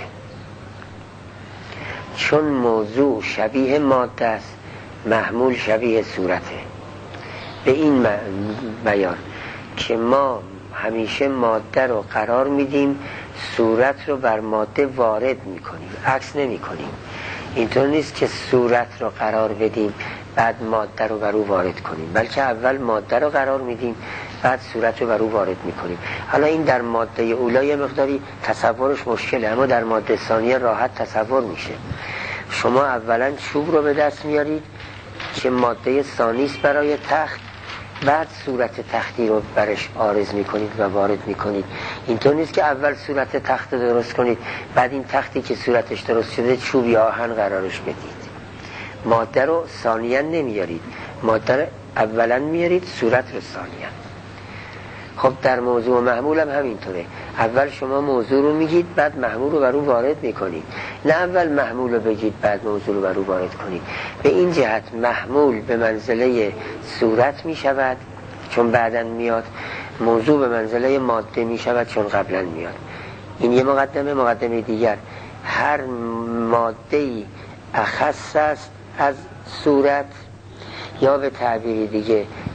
S1: چون موضوع شبیه ماده است، محمول شبیه صورته. به این بیان که ما همیشه ماده رو قرار میدیم، صورت رو بر ماده وارد میکنیم، عکس نمی کنیم. اینطور نیست که صورت رو قرار بدیم بعد ماده رو بر او وارد کنیم، بلکه اول ماده رو قرار میدیم بعد صورت رو بر او وارد میکنیم. حالا این در ماده اولا یه مقداری تصورش مشکله، اما در ماده ثانیه راحت تصور میشه. شما اولا چوب رو به دست میارید که ماده ثانی است برای تخت، بعد صورت تختی رو برش عارض میکنید و وارد میکنید. اینطور نیست که اول صورت تخت درست کنید بعد این تختی که صورتش درست شده چوب یا آهن قرارش بدید. ماده رو ثانیاً نمیارید، ماده رو اولا میارید، صورت رو ثانیاً. خب در موضوع محمول هم همینطوره. اول شما موضوع رو میگید بعد محمول رو بر اون وارد میکنید، نه اول محمول رو بگید بعد موضوع رو بر اون وارد کنید. به این جهت محمول به منزله صورت میشود چون بعداً میاد، موضوع به منزله ماده میشود چون قبلاً میاد. این یه مقدمه. مقدمه دیگر، هر ماده‌ای اخص است از صورت، یا به تعبیر دیگه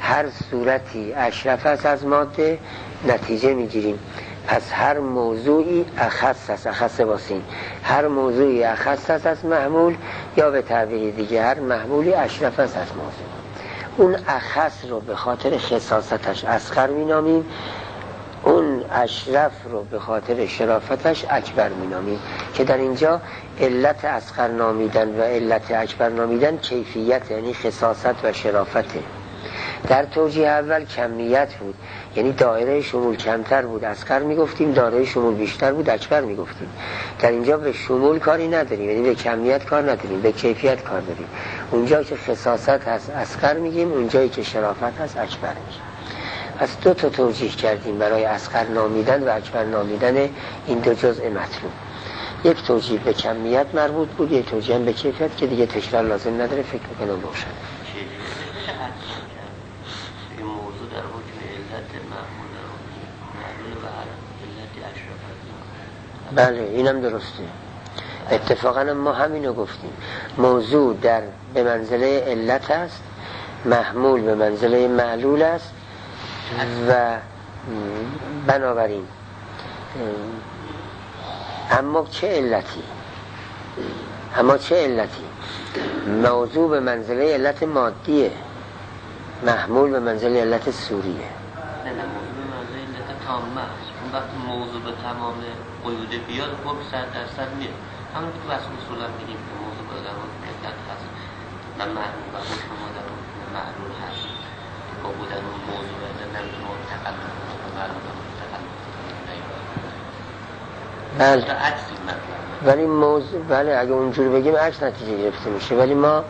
S1: هر صورتی اشرف است از ماده نتیجه میگیریم. پس هر موضوعی اخص است، اخص باسین، هر موضوعی اخص است از محمول، یا به تعبیر دیگه هر محمولی اشرف است از موضوع. اون اخص رو به خاطر خصاصتش اصغر مینامیم، اون اشرف رو به خاطر شرافتش اکبر مینامیم، که در اینجا علت اصغر نامیدن و علت اکبر نامیدن کیفیت، یعنی خصاصت و شرافته. در توجیه اول کمیت بود، یعنی دایره شمول کمتر بود اصغر میگفتیم، دایره شمول بیشتر بود اکبر میگفتیم. در اینجا به شمول کاری نداریم، یعنی به کمیت کار نداریم، به کیفیت کار داریم. اونجا که خصاصت هست اصغر میگیم، اونجایی که شرافت هست اکبر میگیم. پس دو تا توجیه کردیم برای اصغر نامیدن و اکبر نامیدن این دو جزء مطلوب. یک توجیه به کمیت مربوط بود، یک توجیه هم به کیفیت که دیگه تکرار لازم نداره، فکر میکنم روشن.
S2: این موضوع در حکم علت محمول در معلول و علت اشرف.
S1: بله اینم درسته. اتفاقا ما همینو گفتیم، موضوع در به منزله علت است، محمول به منزله معلول است و بنابراین اما چه علتی اما چه علتی موضوع به منزله علت مادیه، محمول به منزله علت سوریه.
S2: نه نه موضوع به منزله علت تامه است. اون وقت موضوع به تمام قیود بیاد خب صد درصد میره. همون که واسه اصولا میگیم که موضوع به در حکم علت هست و محمول و حکم ما در حکم معلول هست، با بودن اون موضوع به علت نمیتونه تقلب و معلول و تقلب
S1: بله
S2: تا عکسی مطلب.
S1: ولی موضوع بله اگه اونجور بگیم عکس نتیجه گرفته میشه، ولی ما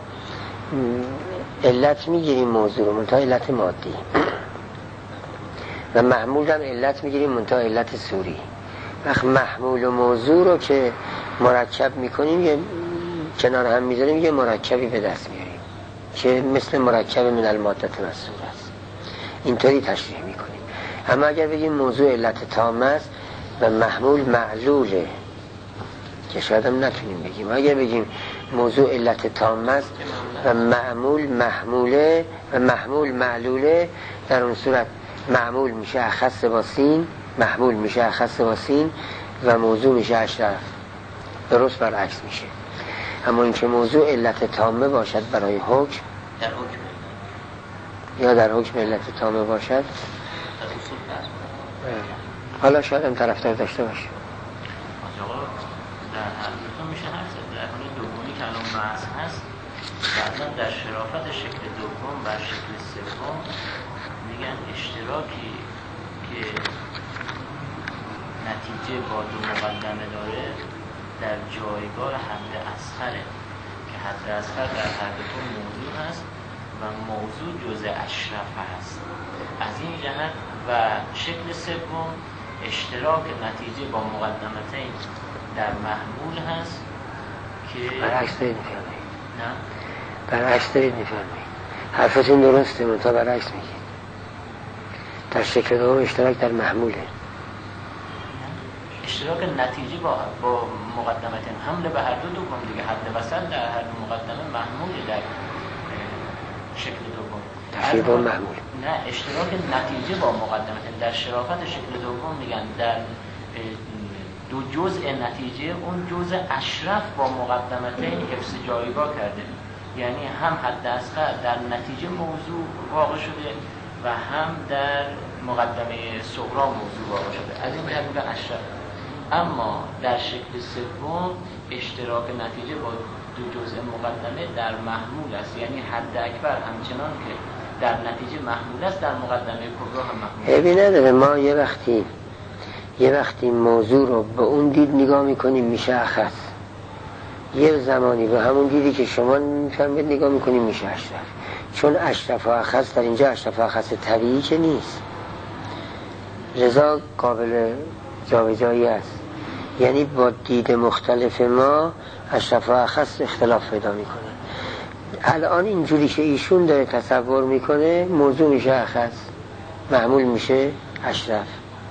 S1: علت میگیریم موضوع رو منتها علت مادی و محمول هم علت میگیریم منتها علت سوری. وقت محمول و موضوع رو که مرکب میکنیم یه کنار هم میذاریم، یه مرکبی به دست میاریم که مثل مرکب من المادة مسور است، اینطوری تشریح میکنیم. اما اگر بگیم موضوع علت تام است و محمول معلوله که شاید هم نتونیم بگیم، اگر بگیم موضوع علت تام است و معمول محموله و محمول معلوله، در اون صورت معمول میشه اخص با سین، محمول میشه اخص با سین و موضوع میشه اشرف، درست برعکس میشه. اما اینکه موضوع علت تامه باشد برای حکم
S2: در حکم
S1: یا در حکم علت تامه باشد،
S2: در اصول بحث
S1: حالا شاید هم طرفدار داشته باشه.
S3: آقا در حضرتون میشه هست در حال دومی که الان بحث هست، بعدا در شرافت شکل دوم و شکل سوم میگن اشتراکی که نتیجه با دو مقدمه داره در جایگاه حد اصغره که حد اصغر در هر دو موضوع هست و موضوع جزء اشرف هست. از این جهت و شکل سوم اشتراک نتیجه با مقدمتین در محمول هست که
S1: برعکس دارید میفرمایید.
S3: نه
S1: برعکس دارید میفرمایید. حرفتون درسته منتها برعکس میگید. در شکل دوم اشتراک در محموله.
S3: اشتراک نتیجه با با مقدمتین حمله به هر دو دوم دیگه، حد وصل در هر دو مقدمه محمول در شکل دوم.
S1: در دوم محمول.
S3: نه اشتراک نتیجه با مقدمتین در شرافت شکل دوم میگن در دو جزء نتیجه اون جزء اشرف با مقدمتین حفظ جایگاه کرده، یعنی هم حد اصغر در نتیجه موضوع واقع شده و هم در مقدمه صغرا موضوع واقع شده، از این جهت میگن اشرف. اما در شکل سوم اشتراک نتیجه با دو جزء مقدمه در محمول است، یعنی حد اکبر همچنان که در نتیجه محمول است در مقدمه کبرا هم محمول است.
S1: عیبی نداره، ما یه وقتی یه وقتی موضوع رو به اون دید نگاه میکنیم میشه اخص، یه زمانی به همون دیدی که شما میفرمید نگاه میکنیم میشه اشرف. چون اشرف و اخص در اینجا اشرف و اخص طبیعی که نیست، لذا قابل جابجایی است. یعنی با دید مختلف ما اشرف و اخص اختلاف پیدا میکنه. الان اینجوری که ایشون داره تصور میکنه موضوع میشه اخص، معمول میشه اشرف.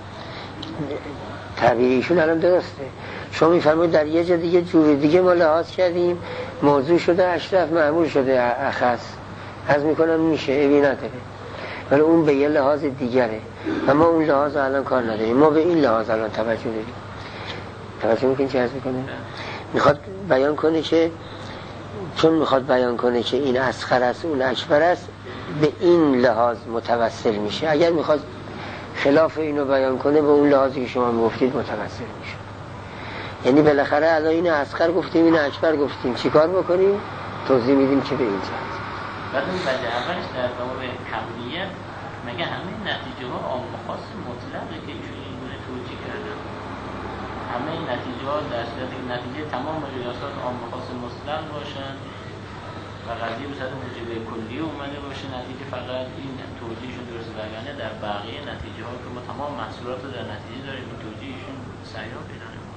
S1: تعبیر ایشون الان درسته. شما میفرمایید در یه جا دیگه جور دیگه ما لحاظ کردیم موضوع شده اشرف، معمول شده اخص. از میکنم میشه، عیبی نداره. ولی اون به یه لحاظ دیگره و ما اون لحاظ الان کار نداریم. ما به این لحاظ الان توجه داریم. توجه میکنی چه عرض میکنه؟ میخواد بیان کنه که چون میخواد بیان کنه که این اصغر است اون اکبر است به این لحاظ متوسل میشه. اگر میخواد خلاف اینو بیان کنه به اون لحاظی که شما میگفتید متوسل میشه. یعنی بالاخره الان این اصغر گفتیم این اکبر گفتیم چیکار بکنیم؟ توضیح میدیم که به این جهت.
S3: بعد اون بعد اولش در باب کمیت مگه همه نتیجه ها عام و خاص مطلقه که ایشون اینگونه توجیه کردن. همه نتیجه ها در صورت که نتیجه تمام قیاسات عام و خاص مطلق باشن و قضیه به صورت موجب کلی اومده باشه، نتیجه فقط این توجیهشون درست برگرده. در بقیه نتیجه ها که ما تمام محصولات رو در نتیجه داریم این توجیهشون سیاه پیدا نمی‌کنه.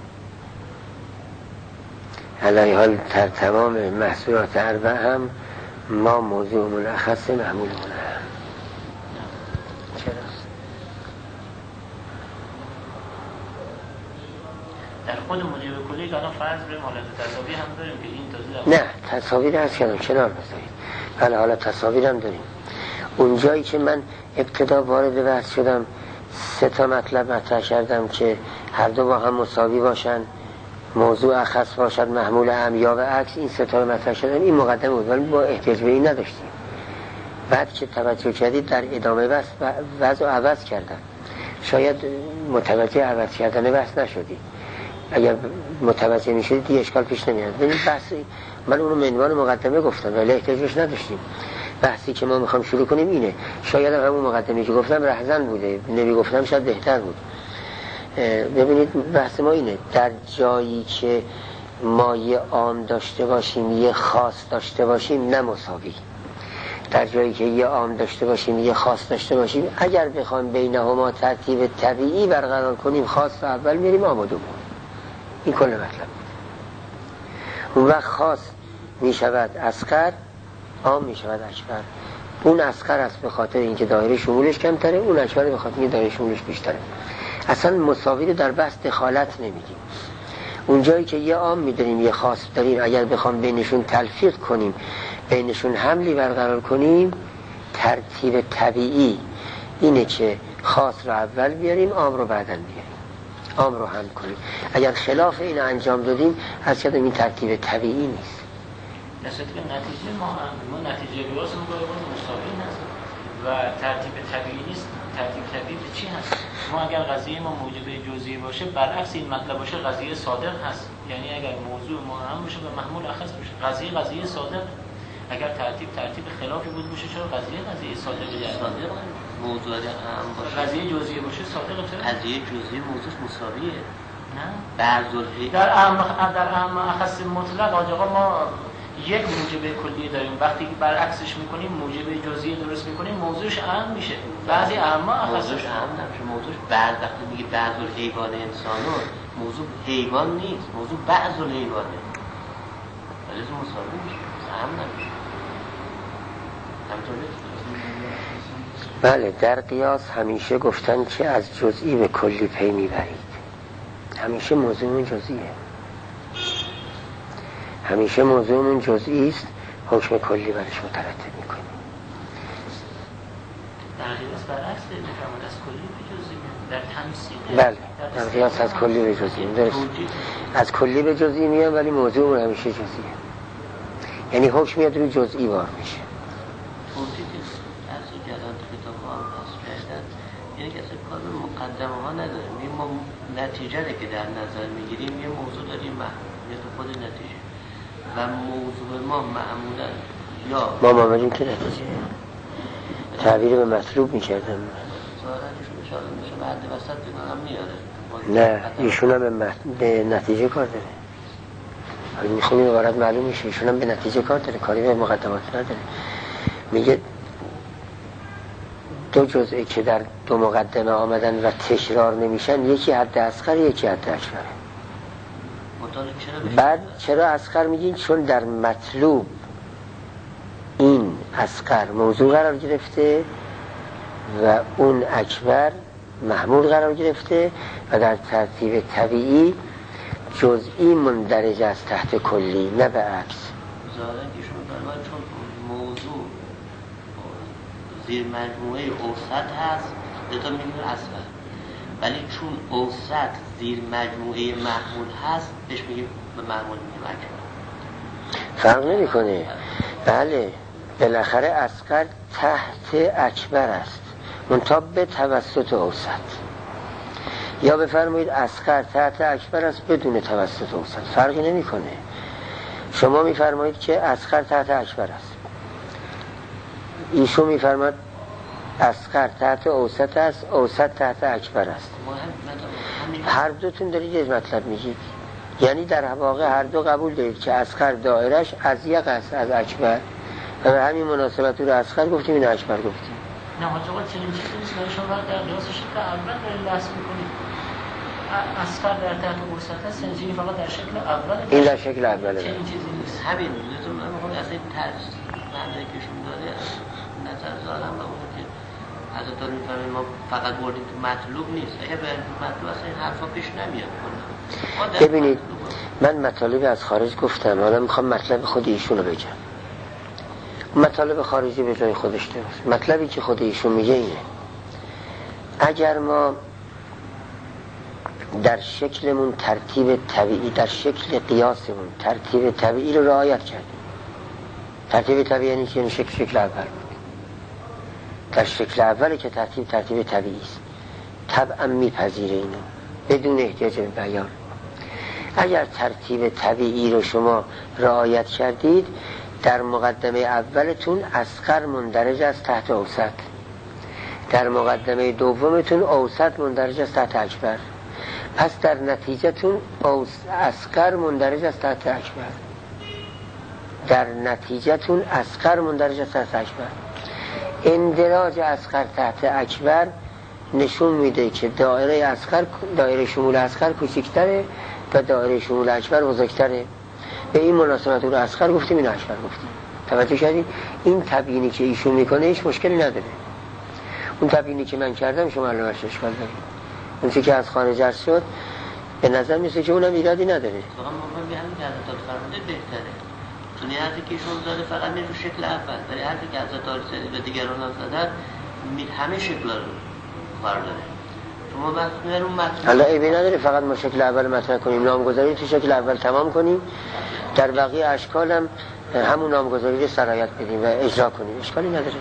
S1: علی حال در تمام محصولات اربع هم ما موضوعمون اخص محمولمون هم چرا؟
S3: در خود موجب کلی که الان فرض بریم حالت تصاویر هم داریم که این تازه
S1: نه تصاویر هست کنم کنار بذارید. بله حالا تصاویر هم داریم. اون جایی که من ابتدا وارد بحث شدم سه تا مطلب مطرح کردم که هر دو با هم مساوی باشن، موضوع اخص باشد، محمول هم یا به عکس، این سه تا رو مطرح کردم. این مقدمه بود ولی با احتیاج به این نداشتیم. بعد که توجه کردید در ادامه بحث وضع عوض کردن. شاید متوجه عوض کردن بحث نشدید. اگر متوجه میشدید دیگه اشکال پیش نمیاد. ببین بحث من اونو منوان مقدمه گفتم ولی احتیاجش نداشتیم. بحثی که ما میخوام شروع کنیم اینه. شاید هم همون مقدمه‌ای که گفتم رهزن بوده، نمی گفتم شاید بهتر بود. ببینید بحث ما اینه در جایی که ما یه عام داشته باشیم یه خاص داشته باشیم نه مساوی. در جایی که یه عام داشته باشیم یه خاص داشته باشیم اگر بخوایم بینهما ترتیب طبیعی برقرار کنیم خاص رو اول میریم عام دوم. این کل مطلب. اون وقت خاص میشود اصغر، عام میشود اکبر. اون اصغر است به خاطر اینکه دایره شمولش کمتره، اون اکبر به خاطر اینکه دایره شمولش بیشتره. اصلا مساوی رو در بحث دخالت نمیدیم. اون جایی که یه عام میداریم یه خاص داریم اگر بخوام بینشون تلفیق کنیم بینشون حملی برقرار کنیم ترتیب طبیعی اینه که خاص رو اول بیاریم عام رو بعداً بیاریم، عام رو حمل کنیم. اگر خلاف این انجام دادیم از کدام این ترتیب طبیعی نیست.
S3: نسبت به نتیجه ما ما نتیجه قیاس می‌کنیم مساوی هست و ترتیب طبیعی نیست. ترتیب طبیعی چی هست؟ ما اگر قضیه ما موجب جزئی باشه برعکس این مطلب باشه قضیه صادق هست. یعنی اگر موضوع ما هم باشه و محمول اخص باشه قضیه قضیه صادق. اگر ترتیب ترتیب خلافی بود باشه چرا قضیه قضیه صادقی است؟
S2: صادق موضوع هم باشه
S3: قضیه جزئی باشه صادق چرا؟
S2: قضیه جزئی موضوع مساویه.
S3: نه
S2: برزوری
S3: در اهم در اهم اخص مطلق آقا ما یک موجب کلی داریم. وقتی که برعکسش میکنیم موجب جزئی درست میکنیم موضوعش اهم میشه. بعضی اما
S2: موضوعش اهم نمیشه. موضوعش بعض وقتی میگه بعض الحیوان انسانو موضوع حیوان نیست، موضوع بعض الحیوانه. ولی مساوی میشه، اهم نمیشه.
S1: بله در قیاس همیشه گفتن که از جزئی به کلی پی میبرید. همیشه موضوعمون جزئیه. همیشه موضوعمون جزئی است، حکم کلی برش مترتب میکنیم.
S3: در قیاس برعکس میفهمد از کلی به جزئی میاد. در تمثیل
S1: بله در قیاس از کلی به جزئی میاد. درست. از کلی به جزئی میاد ولی موضوعمون همیشه جزئیه. یعنی حکم میاد روی جزئی بار میشه.
S2: توضیح که از جلال کتاب ها هم پس کردن یعنی که اصلا کار به مقدمه ها نداریم. این ما نتیجه رو که در نظر میگیریم یه موضوع داریم محمولیت خود نتیجه و موضوع ما معمولا یا
S1: ما معمولیم که نتیجه تعبیر به مطلوب میکردم
S2: ظاهرشون اشاره میشه بعد وسط دیگه هم میاره.
S1: نه ایشون هم به, مت... به نتیجه کار داره. حالا میخونیم عبارت معلوم میشه ایشون هم به نتیجه کار داره، کاری به مقدمات نداره. میگه دو جزئی که در دو مقدمه آمدن و تکرار نمیشن یکی حد اصغر یکی حد اکبره. بعد چرا اصغر میگین؟ چون در مطلوب این اصغر موضوع قرار گرفته و اون اکبر محمول قرار گرفته و در ترتیب طبیعی جزئی مندرج است تحت کلی نه به عکس.
S2: ظاهرا ایشون فرمان چون موضوع زیر مجموعه اوسط هست لذا میگیم اصغر، ولی چون اوسط زیر مجموعه محمول هست بهش میگیم به محمول میگیم اکبر.
S1: فرق نمیکنه. بله بالاخره اصغر تحت اکبر است منتها به توسط اوسط، یا بفرمایید اصغر تحت اکبر است بدون توسط اوسط، فرقی نمیکنه. شما میفرمایید که اصغر تحت اکبر است، ایشون میفرماید اصغر تحت اوسط است، اوسط تحت اکبر است. هر دوتون دارید یک مطلب میگید، یعنی در واقع هر دو قبول دارید که اصغر دایرش اضیق است از اکبر و به همین مناسبت رو اصغر گفتیم این اکبر گفتیم.
S3: نه حاج آقا چنین چیزی نیست که شما در قیاس شکل اول دارید بحث میکنید اصغر در تحت اوسط است، یعنی فقط در شکل اول.
S1: این در شکل اوله
S3: چنین چیزی نیست.
S2: همین لازم من میخوام از این طرز معنی که شما داره نظر دارم و اون که حضرت داریم میفهمیم ما فقط بردیم تو مطلوب نیست، اگه به مطلوب اصلا این حرفا پیش نمیاد.
S1: ببینید من مطالب از خارج گفتم، حالا میخوام مطلب خود ایشون رو بگم. مطالب خارجی به جای خودش درست. مطلبی که خود ایشون میگه اینه اگر ما در شکلمون ترتیب طبیعی، در شکل قیاسمون ترتیب طبیعی رو رعایت کردیم، ترتیب طبیعی یعنی که این شکل شکل اول بود، در شکل اولی که ترتیب ترتیب طبیعی است طبعا میپذیره اینو بدون احتیاج به بیان. اگر ترتیب طبیعی رو شما رعایت کردید در مقدمه اولتون اصغر مندرج است تحت اوسط، در مقدمه دومتون اوسط مندرج است تحت اکبر، پس در نتیجهتون اصغر مندرج است تحت اکبر، در نتیجهتون اصغر مندرج است تحت اکبر. اندراج اصغر تحت اکبر نشون میده که دایره اصغر، دایره شمول اصغر کوچکتره و دایره شمول اکبر بزرگتره. به این مناسبت رو اصغر گفتیم این اکبر گفتیم. توجه کردید؟ این تبیینی که ایشون میکنه هیچ مشکلی نداره. اون تبیینی که من کردم شما الان اشکال دارید. اون چیزی که از خارج عرض شد به نظر میسه که اونم ایرادی نداره.
S2: واقعا ما به همین حضرت فرموده بهتره. چون حرفی که ایشون زده فقط میره رو شکل اول، ولی حرفی که حضرت عارضی و دیگران زدن همه شکل‌ها رو کار داره. شما بس میرون متن
S1: حالا عیبی نداره فقط ما شکل اول مطرح کنیم، نامگذاری تو شکل اول تمام کنیم، در بقیه اشکال هم همون نامگذاری رو سرایت بدیم و اجرا کنیم، اشکالی نداره.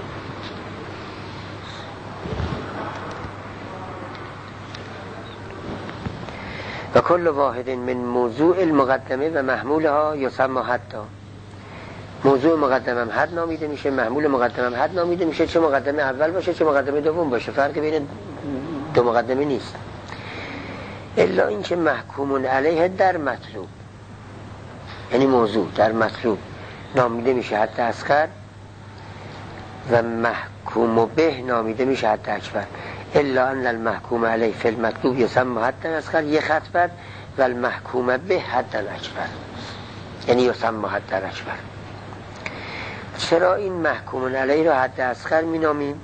S1: و کل واحد من موضوع المقدمه و محمولها یسمى حد. موضوع مقدمه هم حد نامیده میشه، محمول مقدمه هم حد نامیده میشه، چه مقدمه اول باشه چه مقدمه دوم باشه، فرق بین دو مقدمه نیست، الا اینکه محکوم علیه در مطلوب، یعنی موضوع در مطلوب نامیده میشه حد اصغر و محکوم به نامیده میشه حد اکبر. الا ان المحکوم علیه فی المطلوب یسمى حد اصغر یک خط بعد و المحکوم به حد اکبر، یعنی یسمى حد اکبر. چرا این محکوم علیه رو حد اصغر می نامیم؟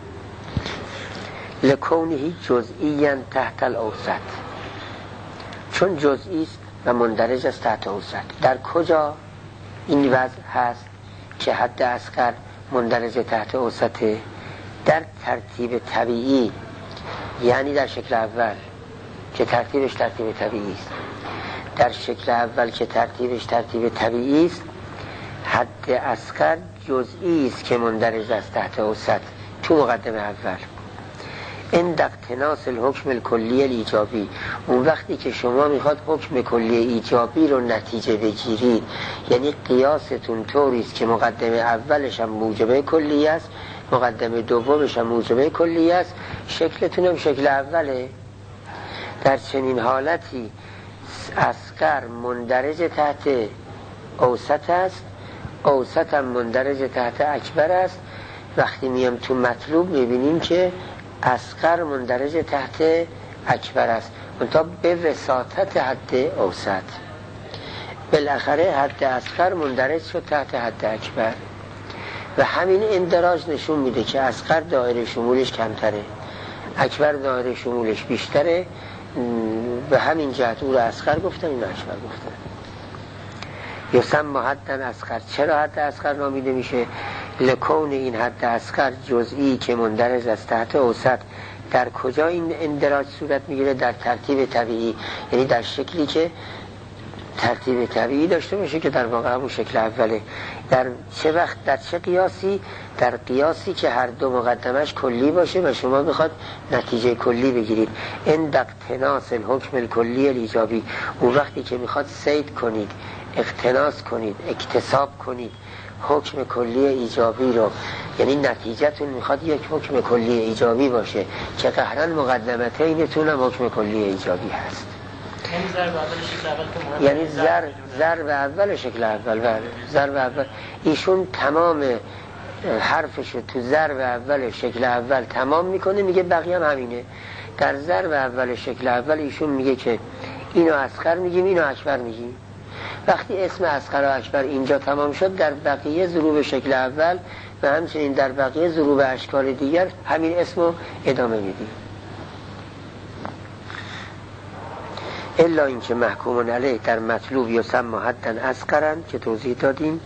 S1: لکونه جزئی تحت الاوسط، چون جزئی است و مندرج است تحت اوسط. در کجا این وضع هست که حد اصغر مندرج تحت اوسطه؟ در ترتیب طبیعی، یعنی در شکل اول که ترتیبش ترتیب طبیعی است. در شکل اول که ترتیبش ترتیب طبیعی است حد اصغر جزئی است که مندرج است تحت اوسط تو مقدمه اول. این اقتناس الحکم الکلی الایجابی، اون وقتی که شما میخواد حکم کلی ایجابی رو نتیجه بگیرید، یعنی قیاستون طوری است که مقدمه اولش هم موجبه کلی است، مقدمه دومش هم موجبه کلی است، شکلتون هم شکل اوله. در چنین حالتی اصغر مندرج تحت اوسط است، اوسط هم مندرج تحت اکبر است. وقتی میم تو مطلوب میبینیم که اصغر مندرج تحت اکبر است منتها به وساطت حد اوسط. بالاخره حد اصغر مندرج شد تحت حد اکبر و همین اندراج نشون میده که اصغر دایره شمولش کمتره، اکبر دایره شمولش بیشتره. به همین جهت او رو اصغر گفتن این اکبر گفتن. یسمى حد اصغر. چرا حد اصغر نامیده میشه؟ لکون این حد اصغر جزئی که مندرج از تحت اوسط در کجا این اندراج صورت میگیره؟ در ترتیب طبیعی، یعنی در شکلی که ترتیب طبیعی داشته باشه که در واقع همون شکل اوله. در چه وقت، در چه قیاسی؟ در قیاسی که هر دو مقدمش کلی باشه و شما بخواد نتیجه کلی بگیرید. این اقتناس الحکم الکلی الایجابی، اون وقتی که میخواد صید کنید، اقتناس کنید، اکتساب کنید حکم کلی ایجابی رو، یعنی نتیجهتون میخواد یک حکم کلی ایجابی باشه که قهرن مقدمتینتون هم حکم کلی ایجابی هست. یعنی ضرب ضرب اول شکل اول بله ضرب اول ایشون تمام حرفشو تو ضرب اول شکل اول تمام میکنه، میگه بقیه هم همینه. در ضرب اول شکل اول ایشون میگه که اینو اصغر میگیم اینو اکبر میگیم. وقتی اسم اصغر و اکبر اینجا تمام شد، در بقیه ضروب شکل اول و همچنین در بقیه ضروب اشکال دیگر همین اسمو ادامه میدیم. الا اینکه محکوم علیه در مطلوب یسمى حدا اصغرن که توضیح دادیم.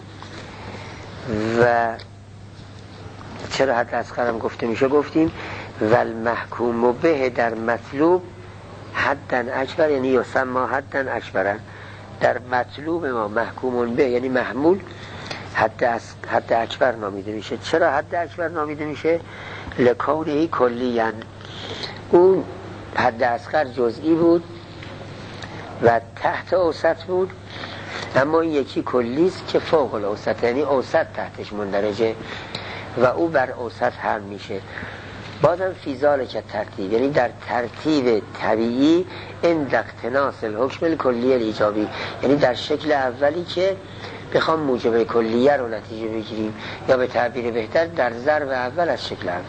S1: و چرا حد اصغرم گفته میشه گفتیم و المحکوم به در مطلوب حدا اکبر، یعنی یسمى حدا اکبرن. در مطلوب ما محکوم به یعنی محمول حد از حد اکبر نامیده میشه. چرا حد اکبر نامیده میشه؟ لکونه کلیاً، اون حد اصغر جزئی بود و تحت اوسط بود، اما این یکی کلیست که فوق الاوسط، یعنی اوسط تحتش مندرجه و او بر اوسط هم میشه. بازم فی ذالک ترتیب، یعنی در ترتیب طبیعی عند اقتناس الحکم الکلی الایجابی، یعنی در شکل اولی که بخوام موجب کلیه رو نتیجه بگیریم، یا به تعبیر بهتر در ضرب اول از شکل اول.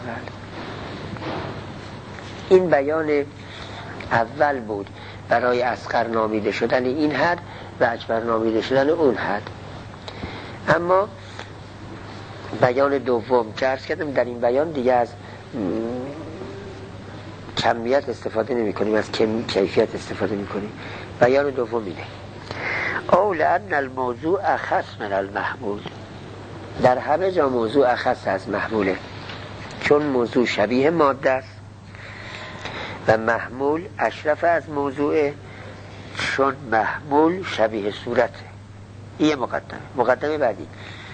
S1: این بیان اول بود برای اصغر نامیده شدن این حد و اکبر نامیده شدن اون حد. اما بیان دوم که عرض کردم، در این بیان دیگه از کمیت استفاده نمی کنیم، از کیفیت استفاده می کنیم. بیان دوم اینه او لأن الموضوع اخص من المحمول، در همه جا موضوع اخص از محموله، چون موضوع شبیه ماده است و محمول اشرف از موضوعه، چون محمول شبیه صورته. این مقدمه. مقدمه بعدی،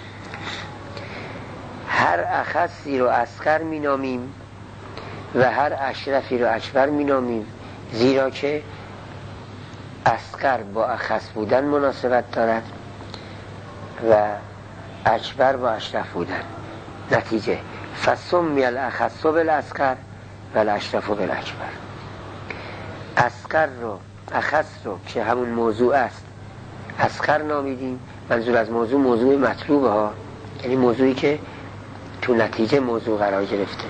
S1: هر اخصی رو اصغر می نامیم و هر اشرفی رو اکبر می نامیم، زیرا که اصغر با اخص بودن مناسبت دارد و اکبر با اشرف بودن. نتیجه فسمی الاخص بالاصغر و الاشرف بالاکبر. اصغر رو، اخص رو که همون موضوع است اصغر نامیدیم. منظور از موضوع موضوع مطلوبه ها، یعنی موضوعی که تو نتیجه موضوع قرار گرفته.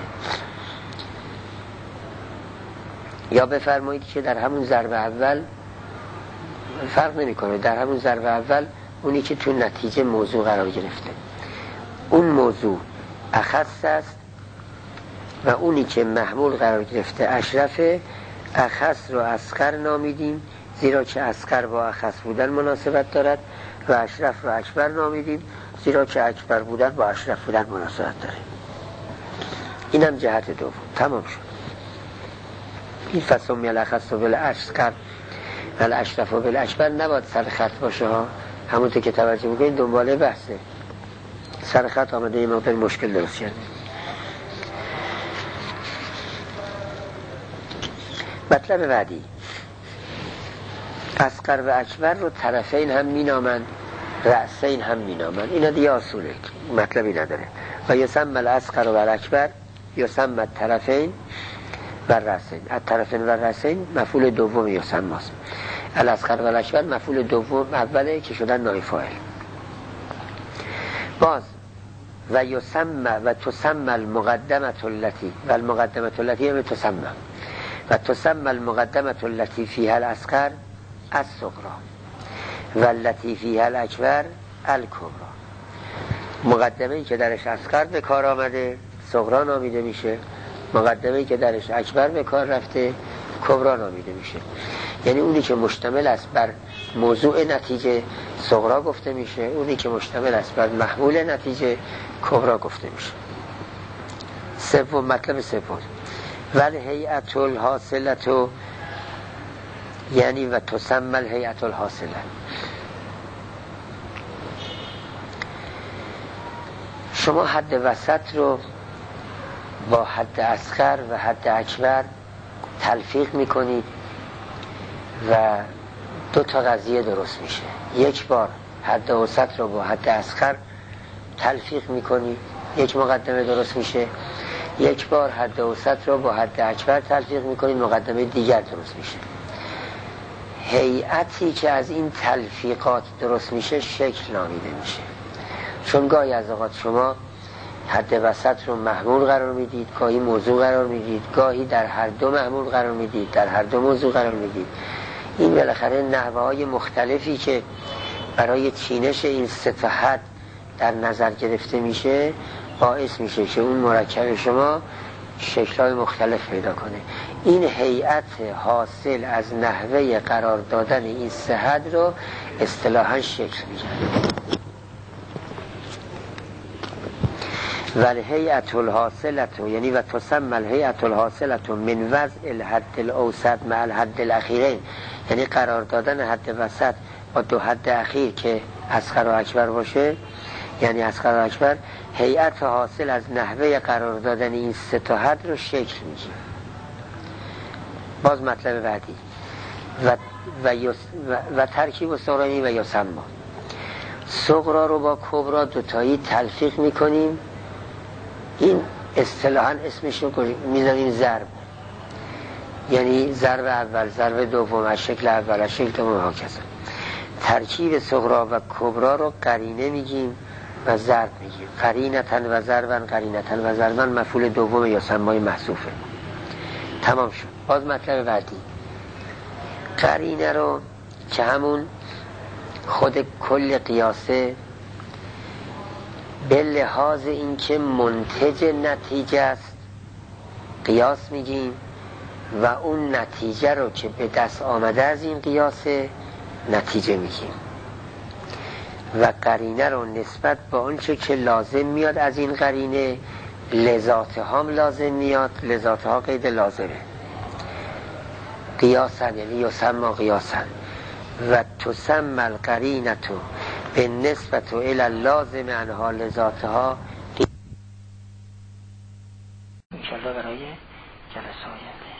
S1: یا بفرمایید که در همون ضرب اول فرق نمی کنه، در همون ضرب اول اونی که تو نتیجه موضوع قرار گرفته اون موضوع اخص است و اونی که محمول قرار گرفته اشرفه. اخص رو اصغر نامیدیم زیرا که اصغر با اخص بودن مناسبت دارد و اشرف رو اکبر نامیدیم زیرا که اکبر بودن با اشرف بودن مناسبت داره. اینم جهت دوم. تمام شد. این فسمی الاخص بالاصغر و الاشرف بالاکبر نباید سر خط باشه ها، همونطور که توجه میکنید دنباله بحثه. سر خط آمده این مقدار مشکل درست کرده. مطلب بعدی، اصغر و اکبر رو طرفین هم مینامند، رأسین هم مینامند. اینا دیگه آسونه، مطلبی نداره. و یسمى الاصغر و الاکبر یسمى الطرفین و رأسین. الطرفین و رأسین مفعول دوم یسمى است. الاصغر و الاکبر مفعول دوم اوله که شدن نائب فاعل. باز و یسمى و تسمى المقدمة التي و المقدمة التي هم تسمى و تسمى المقدمة التي فيها الاصغر الصغرى و التي فيها الاکبر الکبرى. مقدمه‌ای که درش اصغر به کار آمده صغرا نامیده میشه، مقدمه‌ای که درش اکبر به کار رفته کبرا نامیده میشه. یعنی اونی که مشتمل است بر موضوع نتیجه صغرا گفته میشه، اونی که مشتمل است بر محمول نتیجه کبرا گفته میشه. سوم مطلب سوم ول هیئت الحاصلة یعنی و تسمى الهیئت الحاصله. شما حد وسط رو با حد اصغر و حد اکبر تلفیق میکنید و دو تا قضیه درست میشه. یک بار حد وسط رو با حد اصغر تلفیق میکنید، یک مقدمه درست میشه. یک بار حد وسط رو با حد اکبر تلفیق میکنید، مقدمه دیگر درست میشه. هیئتی که از این تلفیقات درست میشه شکل نامیده میشه. چون گاهی از اوقات شما حد وسط رو محمول قرار میدید، گاهی موضوع قرار میدید، گاهی در هر دو محمول قرار میدید، در هر دو موضوع قرار میدید. این بالاخره نحوه های مختلفی که برای چینش این سه تا حد در نظر گرفته میشه باعث میشه که اون مرکب شما شکل‌های مختلف پیدا کنه. این هیئت حاصل از نحوه قرار دادن این سه حد رو اصطلاحاً شکل میگن. والهیئة الحاصلة یعنی و تسمى الهیئة الحاصلة من وضع الحد الاوسط مع الحد الاخیرین، یعنی قرار دادن حد وسط با دو حد اخیر که اصغر و اکبر باشه، یعنی اصغر و اکبر. هیئت حاصل از نحوه قرار دادن این سه تا حد رو شکل میگیم. باز مطلب بعدی و و, یس و, و ترکیب صغرایی و یسما. صغرا رو با کبرا دوتایی تلفیق میکنیم. این اصطلاحاً اسمش رو میذاریم ضرب، یعنی ضرب اول، ضرب دوم، از شکل اول، از شکل دوم ها کسا. ترکیب صغرا و کبرا رو قرینه میگیم و ضرب میگیم. قرینتن و ضربن، قرینتن و ضربن مفعول دوم یا سمای محذوفه. تمام شد. باز مطلب بعدی قرینه رو که همون خود کل قیاسه به لحاظ این که منتج نتیجه است قیاس میگیم و اون نتیجه رو که به دست آمده از این قیاسه نتیجه میگیم. و قرینه رو نسبت با اونچه که لازم میاد از این قرینه لذات هم لازم میاد، لذات ها قید لازمه. قیاسن یعنی یسمى قیاسن و تسمى القرینه به نسبت الى اللازم انها لذاتها. انشاءالله برای جلسه آینده